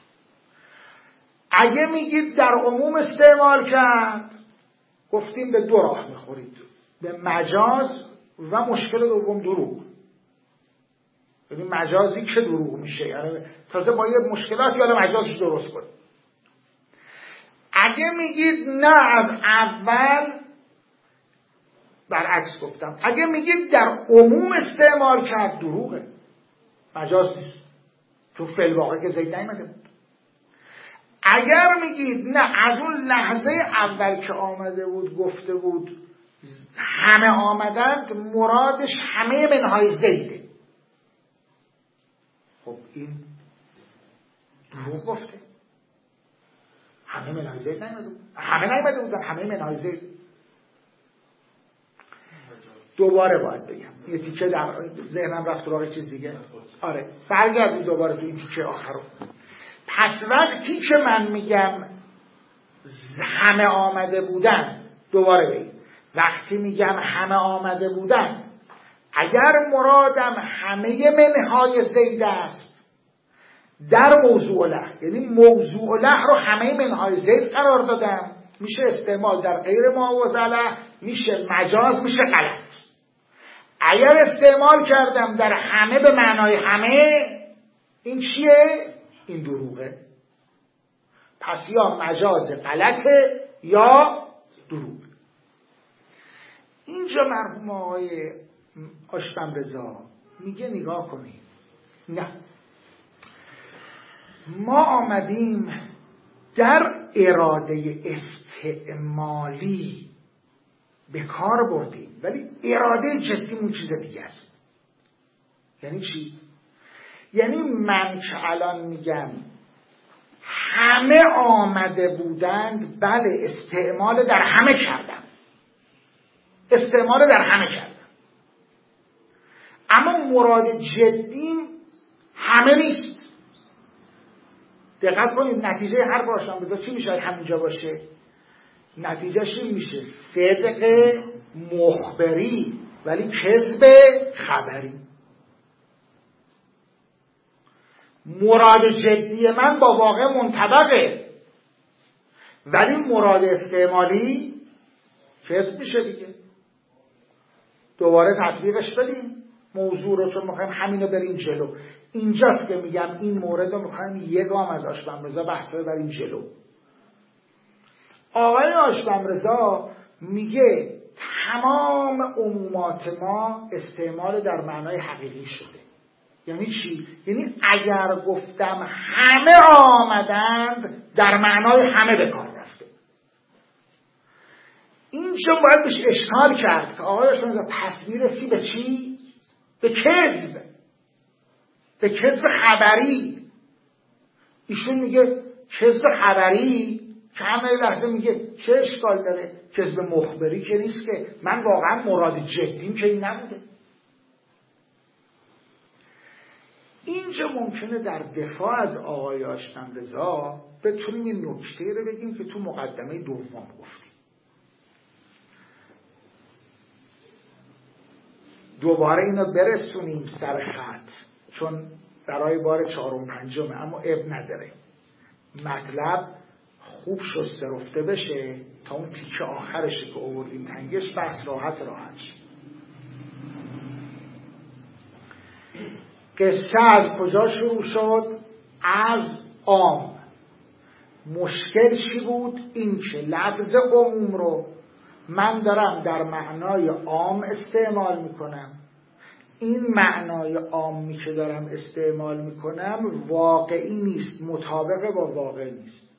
اگه میگید در عموم استعمال کرد، گفتیم به دو راه میخورید، به مجاز و مشکل دوم دروغ. یعنی مجازی که دروغ میشه، یعنی تازه با یه مشکلاتی حالا مجازش درست کنید. اگه میگید نه از اول، برعکس گفتم، اگه میگید در عموم استعمال کرد دروغه، مجاز نیست، تو فی‌الواقع که زید نیامده بود. اگر میگید نه از اون لحظه اول که آمده بود گفته بود همه آمدند، مرادش همه منهای زیده، خب این دروغ گفته. همه منهای زید نیامده بود، همه نیامده بودن، همه منهای زید. دوباره باید بگم یه تیکه در ذهنم رفت تو راه چیز دیگه. آره برگردید دوباره تو این تیکه آخر رو. پس وقتی که من میگم همه آمده بودن، دوباره بگید وقتی میگم همه آمده بودن، اگر مرادم همه منهای زید است در موضوع له، یعنی موضوع له رو همه منهای زید قرار دادم، میشه استعمال در غیر معوض له، میشه مجاز، میشه غلط. اگر استعمال کردم در همه به معنای همه، این چیه؟ این دروغه. پس یا مجاز غلطه یا دروغ. اینجا مرحوم آقای آشتم رضا میگه نگاه کنید، نه ما آمدیم در اراده استعمالی به کار بردیم، ولی اراده جدیمون چیز دیگه است. یعنی چی؟ یعنی من که الان میگم همه آمده بودند، بله استعمال در همه کردم، استعمال در همه کردم، اما مراد جدیم همه نیست. دقت کنید نتیجه هر باشم بذار چی میشه همینجا باشه؟ نتیجهش این میشه صدق مخبری ولی کذب خبری. مراد جدی من با واقع منطبقه ولی مراد استعمالی کذب میشه دیگه. دوباره تطبیقش بدیم موضوع رو، چون میخوایم همینو بریم جلو. اینجاست که میگم این مورد رو میخوایم یه گام از آشبمرضا بحث رو بریم جلو. آقای آشبمرضا میگه تمام عمومات ما استعمال در معنای حقیقی شده. یعنی چی؟ یعنی اگر گفتم همه آمدند در معنای همه به کار رفته. اینجا باید بهش اشکال کرد که آقای آشبمرضا پس میرسی به چی؟ به کذب، به کذب خبری. ایشون میگه کذب خبری که همه لحظه میگه چه اشکال داره؟ کذب مخبری که نیست که، من واقعا مراد جدیم که این نبوده. اینجا ممکنه در دفاع از آقای آشبمرضا بتونیم این نکته رو بگیم که تو مقدمه دوم گفتیم. دوباره اینو برسونیم سر خط، چون برای بار چهارم پنجمه، اما اب نداره. مطلب خوب شسته رفته بشه تا اون تیکه آخرشه که آوردیم تنگش بحث راحت شه. قصه از کجا شروع شد؟ از عام. مشکل چی بود؟ این که لفظ عموم رو من دارم در معنای عام استعمال میکنم. این معنای عامی که دارم استعمال میکنم واقعی نیست، مطابق با واقع نیست.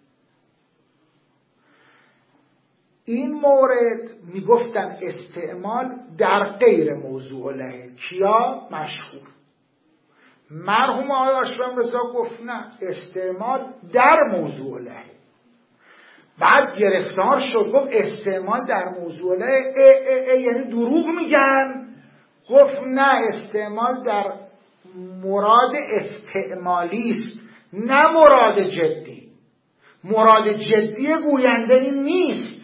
این مورد میگفتن استعمال در غیر موضوع لهه. کیا؟ مشهور. مرحوم آقای آشبمرضا گفت نه، استعمال در موضوع لهه. بعد گرفتار شد، گفت استعمال در موضوع لهه یعنی دروغ میگن. گفت نه، استعمال در مراد استعمالی است، نه مراد جدی. مراد جدی گوینده این نیست.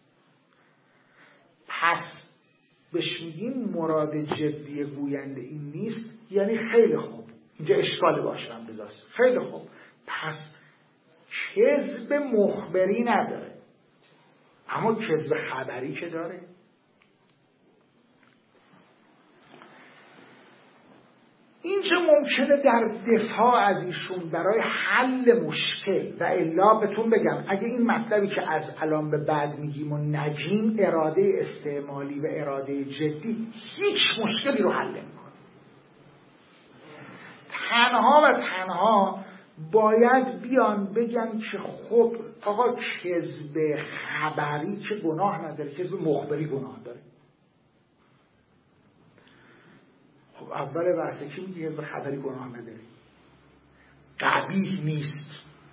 پس بهش میگیم مراد جدی گوینده این نیست، یعنی خیلی خوب. اینجا اشکال آشبمرضاست. خیلی خوب، پس کذب مخبری نداره، اما کذب خبری که داره. اینجا ممکنه در دفاع از ایشون برای حل مشکل، و الا بهتون بگم اگه این مطلبی که از الان به بعد میگیم و نگیم، اراده استعمالی و اراده جدی هیچ مشکلی رو حل نمی‌کنه. تنها و تنها باید بیان بگن که خب آقا کذب خبری که گناه نداره، کذب مخبری گناه داره. خب اول بحثه کی میگه کذب خبری گناه نداره؟ قبیح نیست.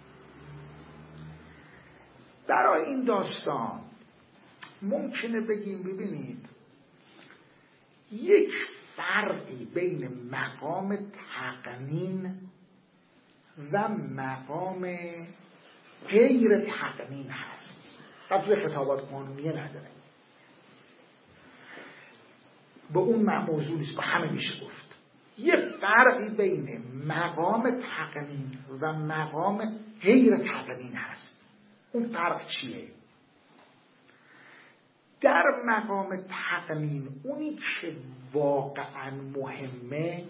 برای این داستان ممکنه بگیم ببینید یک فرقی بین مقام تقنین و مقام غیر تقنین هست. قبل خطابات قانونیه نداره، به اون موضوع نیست، به همه میشه گفت. یه فرقی بین مقام تقنین و مقام غیر تقنین هست. اون فرق چیه؟ در مقام تقنین اونی که واقعا مهمه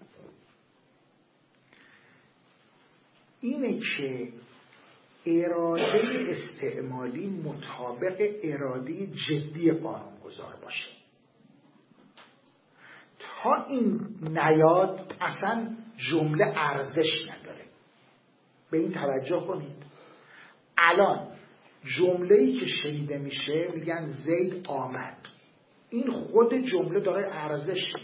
اینه که اراده استعمالی مطابق اراده جدی قانونگذار باشه. تا این نیاد اصلا جمله ارزش نداره. به این توجه کنید. الان جمله‌ای که شنیده میشه میگن زید آمد، این خود جمله داره ارزش،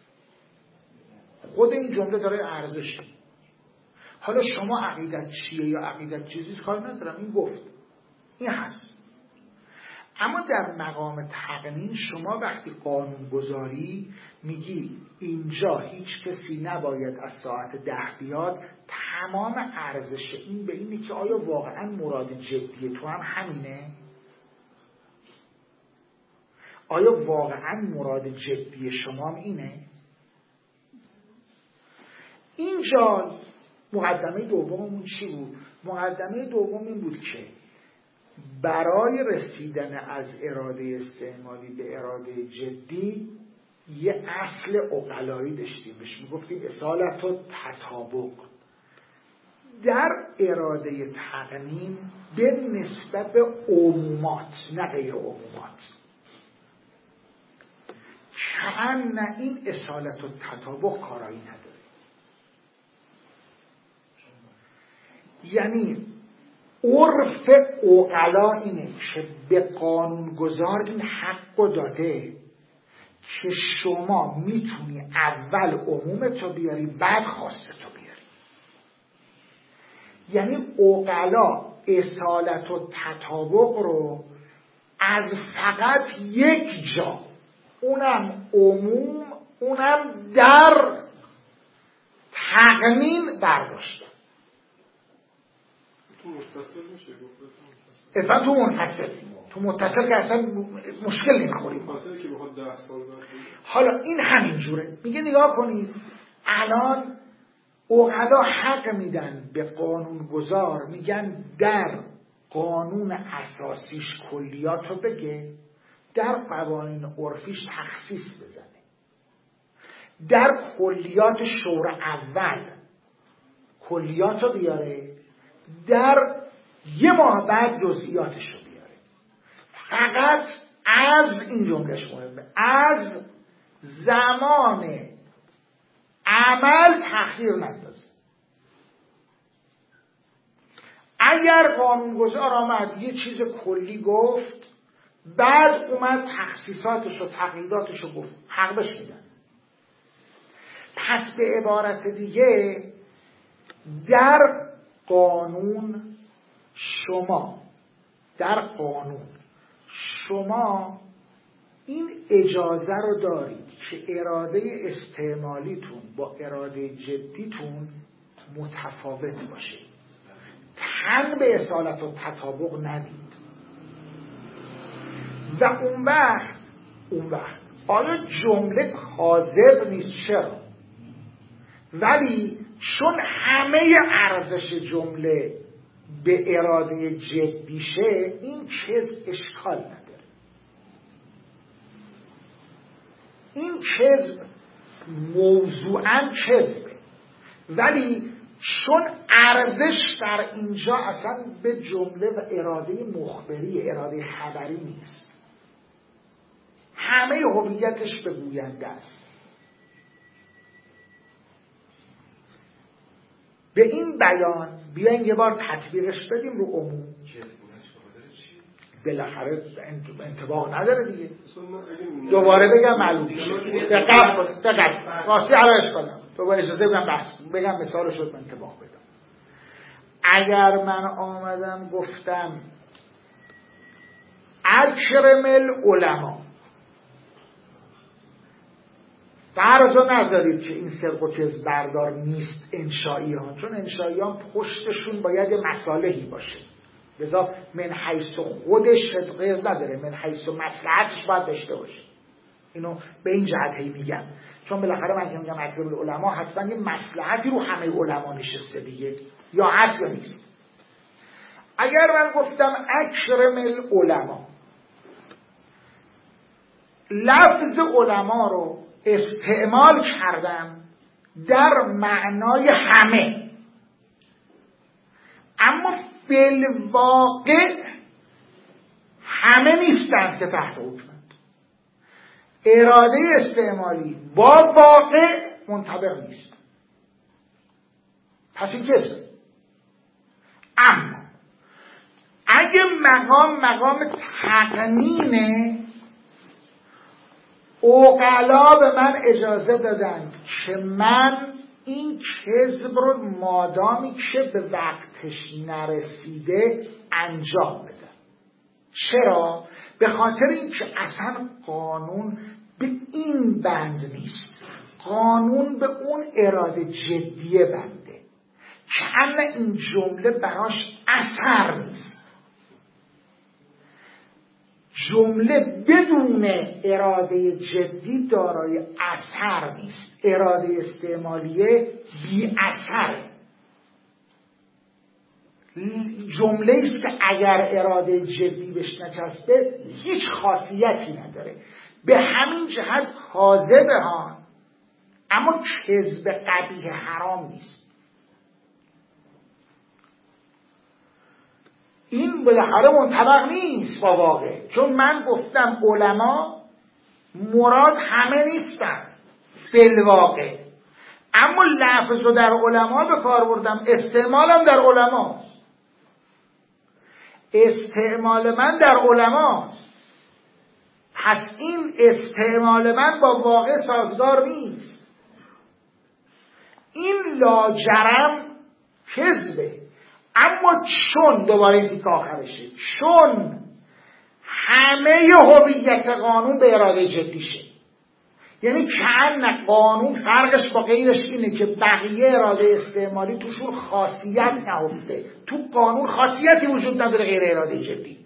خود این جمله داره ارزش. حالا شما عقیدت چیه یا عقیدت چیزی کار ندارم، این گفت، این هست. اما در مقام تقنین شما وقتی قانون گذاری میگی اینجا هیچ کسی نباید از ساعت 10 بیاد، تمام ارزش این به اینه که آیا واقعا مراد جدی تو هم همینه؟ آیا واقعا مراد جدی شما اینه؟ اینجا مقدمه دوممون چی بود؟ مقدمه دوم این بود که برای رسیدن از اراده استعمالی به اراده جدی یه اصل عقلایی داشتیم، بهش میگفتیم اصالت و تطابق. در اراده تقنین به نسبت به عمومات نه غیر عمومات کأن این اصالت و تطابق کارایی نداره. یعنی عرف عقلا اینه که به قانونگذار این حق داده که شما میتونی اول عمومتو بیاری بعد خاصتو بیاری. یعنی عقلا اصالت و تطابق رو از فقط یک جا، اونم عموم، اونم در تقنین برداشتن. تو متصل میشه گفت اصلا تو متصل که اصلا مشکل نمیخوریم. متصلی که بخواد 10 سال بعد. حالا این همین جوره. میگه نگاه کنید الان عقلا حق میدن به قانونگذار، میگن در قانون اساسیش کلیاتو بگه، در قوانین عرفیش تخصیص بزنه، در کلیات شور اول کلیاتو بیاره، در یه ماه بعد جزئیاتشو بیاره. فقط از این جملهش مهمه، از زمان عمل تأخیر نندازه. اگر قانونگذار آمد یه چیز کلی گفت بعد اومد تخصیصاتش و تقییداتش رو گفت، حق بهش میدن. پس به عبارت دیگه در قانون شما این اجازه رو دارید که اراده استعمالیتون با اراده جدیتون متفاوت باشه. تن به اصالت و تطابق ندید. و اون وقت آیا جمله کاذب نیست؟ چرا؟ ولی چون همه ارزش جمله به اراده جدیشه، این کذب اشکال نداره. این کذب موضوعاً کذبه، ولی چون ارزش در اینجا اصلا به جمله و اراده مخبری، اراده خبری نیست، همه هویتش به گوینده است. به این بیان بیاین یه بار تطبیقش بدیم رو عموم. بالاخره انطباق نداره دیگه. دوباره بگم معلوم میشه. دقیق واسه علاش کنم. دوباره اجازه بگم مثال شد من انطباق بدم. اگر من آمدم گفتم اکرم العلماء، فرضو نذارید که این سرق و کذب بردار نیست انشائیان، چون انشائیان پشتشون باید مصالحی باشه، لذا من حیث خودش صدقه نداره، من حیث مصلحتش باید داشته باشه. اینو به این جهتی میگم، چون بالاخره من که میگم اکرم العلماء حتما یه مصلحتی رو همه علما نشسته دیگه، یا هست یا نیست. اگر من گفتم اکرم العلماء، لفظ علما رو استعمال کردم در معنای همه، اما بالواقع همه نیستند که تحت حکمند. اراده استعمالی با واقع منطبق نیست، پس این کسه. اما اگه مقام تقنینه، عقلا به من اجازه دادن که من این کذب رو مادامی که به وقتش نرسیده انجام بدم. چرا؟ به خاطر اینکه اصلا قانون به این بند نیست، قانون به اون اراده جدیه بنده که اصلا این جمله براش اثر نیست. جمله بدون اراده جدی دارای اثر نیست. اراده استعمالیه بی اثره. جمله ایست که اگر اراده جدی بهش نچسبه هیچ خاصیتی نداره. به همین جهت کاذبه ها، اما کذب قبیح حرام نیست. این بالاخره منطبق نیست با واقع، چون من گفتم علما مراد همه نیستن بالواقع، اما لفظ رو در علما به کار بردم، استعمالم در علماست. استعمال من در علماست، پس این استعمال من با واقع سازگار نیست. این لاجرم کذبه. اما چون دوباره این تیک آخرشه، چون همه هویت قانون به اراده جدیشه، یعنی کأن قانون فرقش با غیرش اینه که بقیه اراده استعمالی توشون خاصیت نهفته، تو قانون خاصیتی وجود نداره غیر اراده جدی.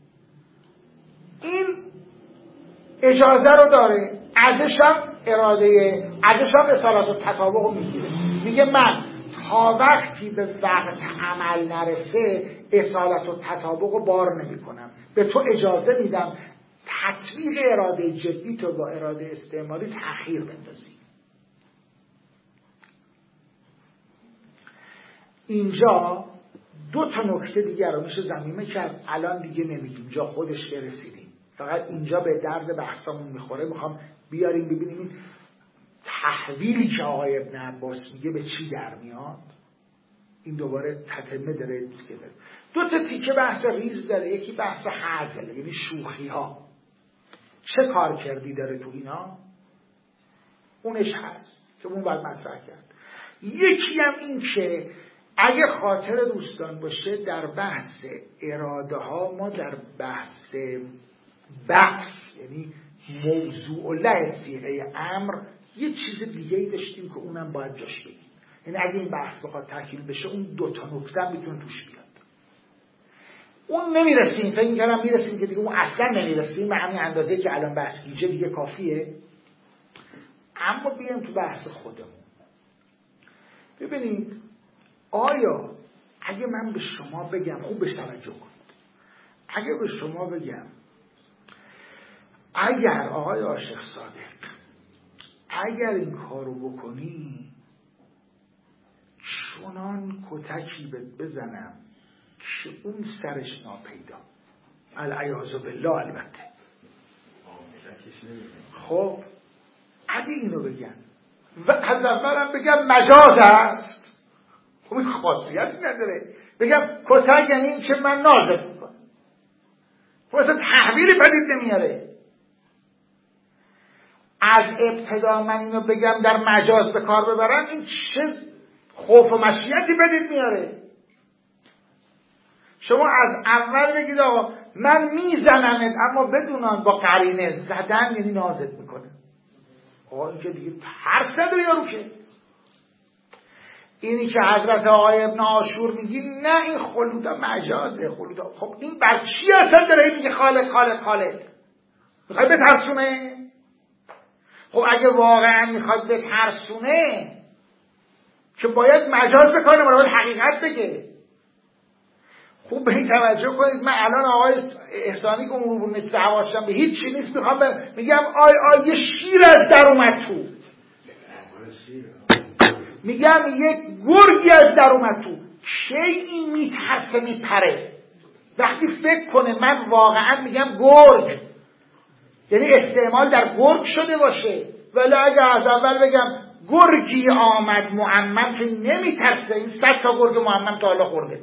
این اجازه رو داره، ازش هم اصالت و تطابق رو میگیره، میگه من تا وقتی به وقت عمل نرسه اصالت و تطابق رو بار نمی کنم، به تو اجازه میدم تطبیق اراده جدی تو با اراده استعمالی تأخیر بندازی. اینجا دو تا نکته دیگر رو میشه ضمیمه کرد، الان دیگه نمیگیم، جا خودش رسیدیم، فقط اینجا به درد بحثمون میخوره. میخوام بیاریم ببینیم این تحویلی که آقای ابن عباس میگه به چی در میاد. این دوباره تتمه داره که داره. دو تا تیکه بحث ریز داره، یکی بحث هزله، یعنی شوخی ها. چه کار کردی داره تو اینا؟ اونش هست که اون باید مطرح کرد. یکی هم این که اگه خاطر دوستان باشه در بحث اراده ها ما در بحث یعنی موضوع و له صیغه امر یه چیز دیگه ای داشتیم که اونم باید جاش بگیم. یعنی اگه این بحث بخواد تکمیل بشه اون دو تا نکته میتونه توش بیاد. اون نمیرسیم، فکر می‌کردم میرسیم که دیگه اون اصلا نمیرسیم، به همین اندازه که الان بحث گیجه دیگه کافیه. اما بیایم تو بحث خودمون. ببینید آیا اگه من به شما بگم، خوب بهش توجه کنید، اگه به شما بگم اگر آقای عاشق صادق اگر این کارو بکنی چنان کتکی بهت بزنم که اون سرش ناپیدا، العیاذ بالله. البته خب اگه اینو بگم و از اولم بگم مجاز است، خب این خاصیتی نداره. بگم کتک یعنی این که من نازت میکنم، خب اصلا تحویلی پدید نمیاره. از ابتدا من اینو بگم در مجاز به کار ببرم، این چه خوف و مشیتی پدید میاره. شما از اول بگید آقا من میزنمت، اما بدونم با قرینه زدن یعنی نازت میکنه. آقا این که دیگه ترس نداره یارو که. اینی که حضرت آقای ابن عاشور میگی نه این خلودا مجازه، خلودا. خب این بر چی اصلا داره میگه خالق میخوای بترسونه؟ خب اگه واقعا میخواد بترسونه که باید مجاز بکنه، باید حقیقت بگه. خوب به این توجه کنید. من الان آقای احسانی که امور نیست حواسم به هیچ چی نیست، میگم آی یه شیر از در اومد تو، میگم یک گرگی از در اومد تو. شیئی میترسه میپره. وقتی فکر کنه من واقعا میگم گرگ، یعنی استعمال در گرگ شده باشه، ولی اگه از اول بگم گرگی آمد معمم که نمیترسه، این 100 تا گرگ معمم تا حالا خورده.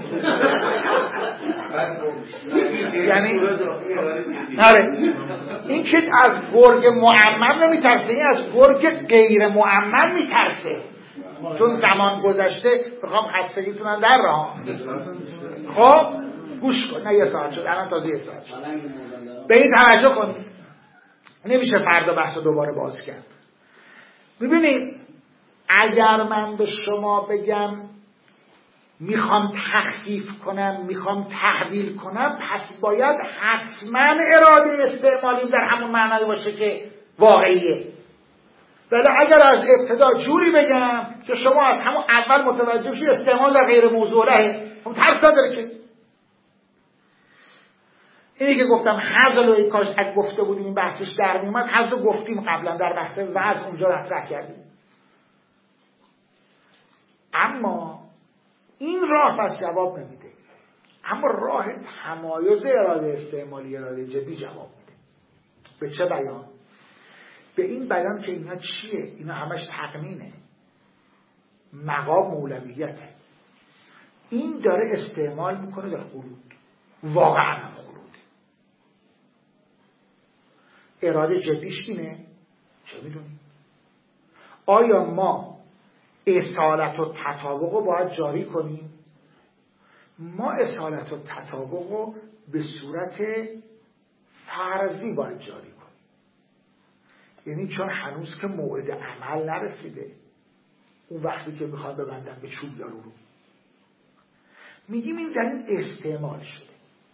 یعنی آره این که از گرگ معمم نمیترسه، این از گرگ غیر معمم میترسه، چون زمان گذشته. بخوام خستگیتونم در راه. خب گوش کن، نه یه ساعت شد الان، تازه یه ساعت شد. به این توجه کنید، نمیشه فردا بحث رو دوباره باز کرد. ببینید اگر من به شما بگم میخوام تخفیف کنم، میخوام تحویل کنم، پس باید حتما اراده استعمالی در همون معنی باشه که واقعیه. ولی اگر از ابتدا جوری بگم که شما از همون اول متوجه شید استعمال در غیر موضوعه، هم ترس نداره که. اینی که گفتم حذل و ای کاش اگه گفته بودیم این بحثش در میومد، حذل رو گفتیم قبلا در بحث وضع اونجا مطرح کردیم. اما این راه پس جواب نمیده، اما راه تمایز اراده استعمالی اراده جدی جواب میده. به چه بیان؟ به این بیان که اینا چیه؟ اینا همش تقنینه، مقام مولویته. این داره استعمال میکنه در خلود، واقعا هم خلود. اراده جدیش اینه، چه میدونی؟ آیا ما اصالت و تطابق رو باید جاری کنیم؟ ما اصالت و تطابق رو به صورت فرضی باید جاری کنیم. یعنی چون هنوز که موعد عمل نرسیده، اون وقتی که میخواد ببندن به چوب یارو رو، میگیم این در این استعمال شده.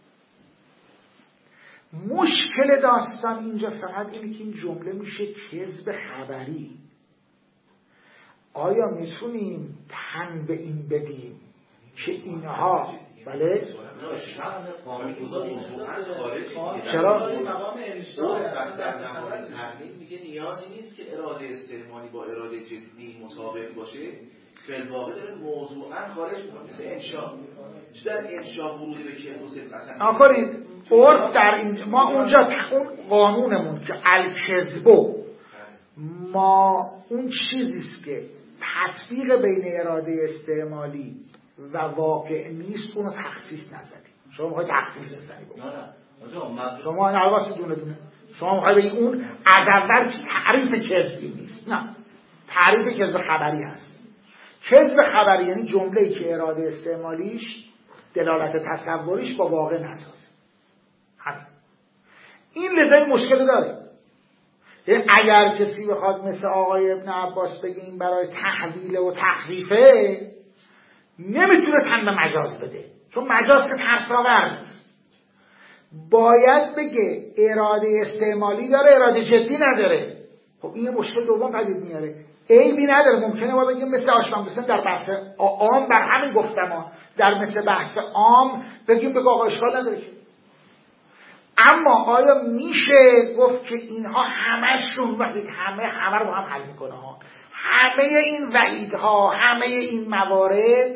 مشکل داستان اینجا فقط اینه که این جمله میشه کذب خبری. آیا میتونیم تن به این بدیم که اینها بله؟ چرا؟ در نهاد تحلیل میگه نیازی نیست که اراده استعمالی با اراده جدی مساوی باشه، فی‌الواقع داره موضوعا خارج میکنه. مثل انشا، در انشا ورودی به کذب اصلا آخرین عرف در این ما اونجا اون قانونمون که الکذبو ما اون چیزیست که تطبیق بین اراده استعمالی و واقع نیست، اونو تخصیص نزدیم. شما میخواید تخصیص بزنید، شما این الباس دونه دونه شما میخواید بگید اون از اول تعریف کذبی نیست. نه، تعریف کذب خبری هست. کذب خبری یعنی جمله‌ای که اراده استعمالیش دلالت تصوریش با واقع نسازه. همین. این لذای مشکل داره. یعنی اگر کسی بخواد مثل آقای ابن عباس بگه این برای تحویل و تحریفه، نمیتونه تن به مجاز بده، چون مجاز که ترساور نیست. باید بگه اراده استعمالی داره، اراده جدی نداره. خب این مشکل دوم پدید میاره. عیبی نداره، ممکنه ما بگیم مثل آشپمدوسن در بحث عام، بر همین گفتم در مثل بحث عام بگیم بگه آقا اشکال نداره که. اما آیا میشه گفت که اینها همشون وحید همه رو با هم حل میکنه ها؟ همه این وعیدها، همه این موارد،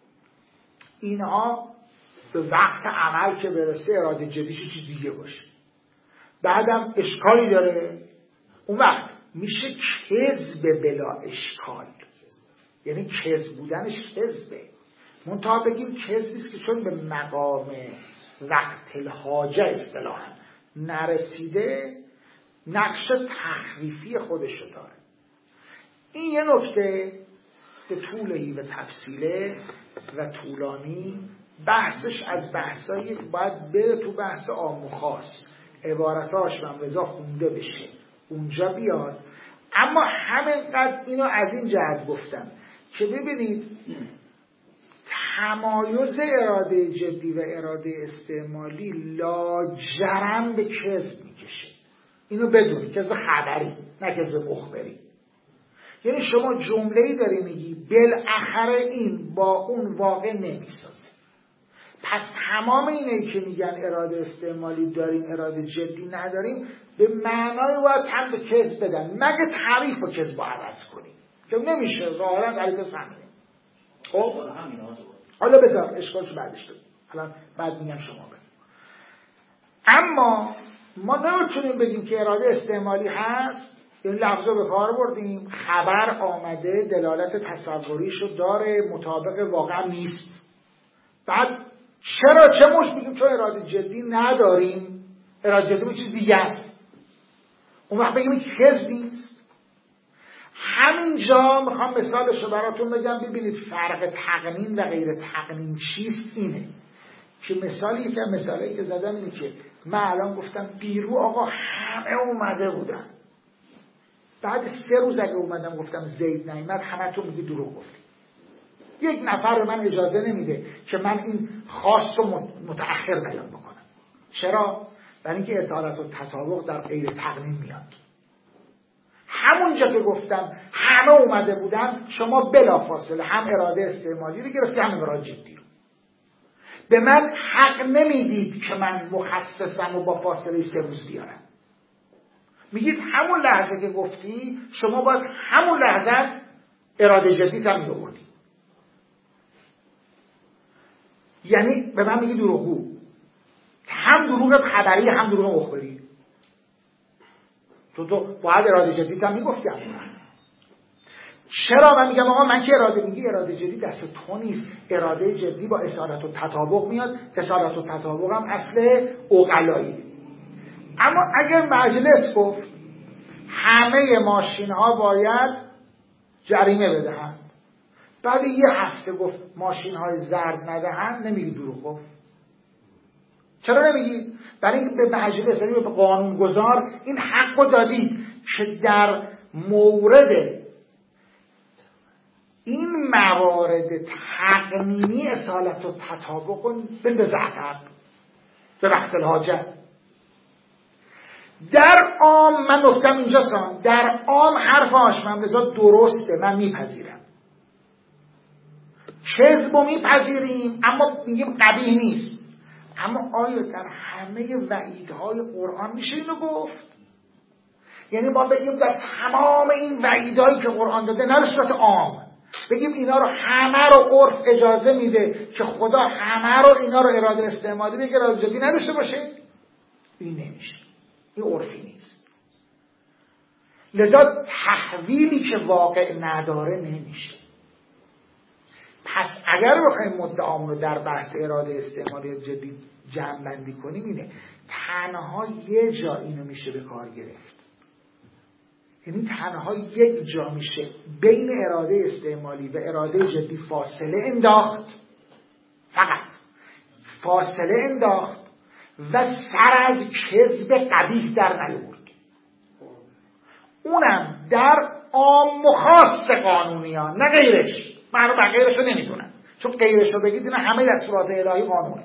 اینها به وقت عمل که برسه اراده جدیش چیز دیگه باشه. بعدم اشکالی داره، اون وقت میشه کذب بلا اشکال. یعنی کذب بودنش کذبه، منتها بگیم کذبیست که چون به مقام وقت الحاجه اصطلاحاً نرسیده، نقش تخریفی خودشو داره. این یه نکته به طولهی و تفصیله و طولانی، بحثش از بحثایی که باید بره تو بحث عام و خاص، عبارتاش هم رضا خونده بشه اونجا بیاد. اما همینقدر اینو از این جهت گفتم که ببینید تمایز اراده جدی و اراده استعمالی لاجرم به کذب میکشه. اینو بدونید، کذب خبری نه کذب مخبری. یعنی شما جمله‌ای داری میگی بالاخره این با اون واقع نمیسازه، پس تمام اینایی که میگن اراده استعمالی داریم اراده جدی نداریم به معنای باید تن به کذب بدن، مگه تعریف و کذب عوض کنیم که نمیشه. ظاهرا تعریف همینه. خب حالا بذار اشکالشو بعدش بگیم، الان بعد میگم شما بگیم. اما ما نمیتونیم بگیم که اراده استعمالی هست، این لفظ رو به کار بردیم، خبر آمده دلالت تصوریشو داره، مطابق واقع نیست. بعد چه مش میگیم چون اراده جدی نداریم، اراده جدی چیز دیگه است، اون وقت بگیم که کذب نیست. همینجا میخوام مثالشو براتون بگم ببینید فرق تقنین و غیر تقنین چیست. اینه که مثالی که مثالی که زدم اینه که من الان گفتم دیرو آقا همه اومده بودن، بعد 3 روز اگه اومدم گفتم زید نیامد، همه تو میگی دروغ گفتی. یک نفر به من اجازه نمیده که من این خاص رو متأخر بیان بکنم. چرا؟ برای اینکه اصالت و تطابق در غیر تقنین میاد. همونجا که گفتم همه اومده بودن، شما بلافاصله هم اراده استعمالی رو گرفتی هم اراده جدی رو. به من حق نمیدید که من مخصصم و با فاصله 3 روز بیارم. میگید همون لحظه که گفتی شما باید همون لحظه اراده جدید هم می‌آوردی. یعنی به من میگی دروغگو. هم دروغت خبری هم دروغ مخبری. تو باید اراده جدید هم میگفتی. چرا من میگم آقا من که اراده میگی اراده جدید دست تو نیست. اراده جدی با اصالت و تطابق میاد. اصالت و تطابق هم اصل عقلایی. اما اگر مجلس گفت همه ماشین ها باید جریمه بدهند، بعد یه هفته گفت ماشین های زرد ندهند، نمیگی دروغ گفت؟ چرا نمیگی؟ برای اینکه به مجلس، یعنی به قانونگذار این حق رو دادید که در مورد این موارد تقنینی اصالت و تطابق رو بندازه عقب به وقت الحاجت. در عام من گفتم اینجا سان در عام حرف هاشم‌رضا درسته، من میپذیرم. کذب رو میپذیریم اما میگیم قبیح نیست. اما آیا در همه وعیدهای قرآن میشه اینو گفت؟ یعنی ما بگیم در تمام این وعیدهایی که قرآن داده، نه به صورت عام بگیم اینا رو همه رو عرف اجازه میده که خدا همه رو اینا رو اراده استعمالی بگه، اراده جدی نداشته باشه؟ این نمیشه. این عرفی نیست. لذا تحویلی که واقع نداره نمیشه. پس اگر بخوایم مدعامون رو در بحث اراده استعمالی جدی جمع بندی کنیم، اینه تنها یه جا اینو میشه به کار گرفت. یعنی تنها یک جا میشه بین اراده استعمالی و اراده جدی فاصله انداخت، فقط فاصله انداخت و سر از کذب قبیح در نیاورد. اونم در عام و خاص قانونیان، نه غیرش. من غیرش رو نمیدونم، چون غیرش رو بگید اینا همه دستورات الهی قانونه.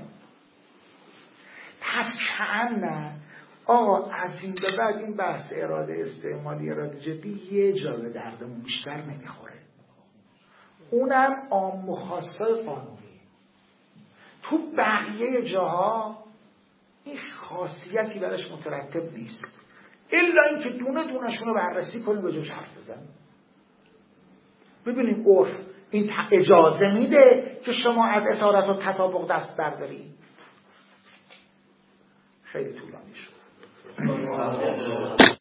پس کأنه آقا از این به بعد این بحث اراده استعمالی اراده جدی یه جا به دردمون بیشتر نمیخوره. اونم عام و خاصای قانونی. تو بقیه جاها این خاصیتی برش مترتب نیست، الا اینکه دونه دونشون رو بررسی کنیم به جوش حرف بزنیم. ببینیم عرف این اجازه میده که شما از اصالت و تطابق دست بردارید. خیلی طولانی شد.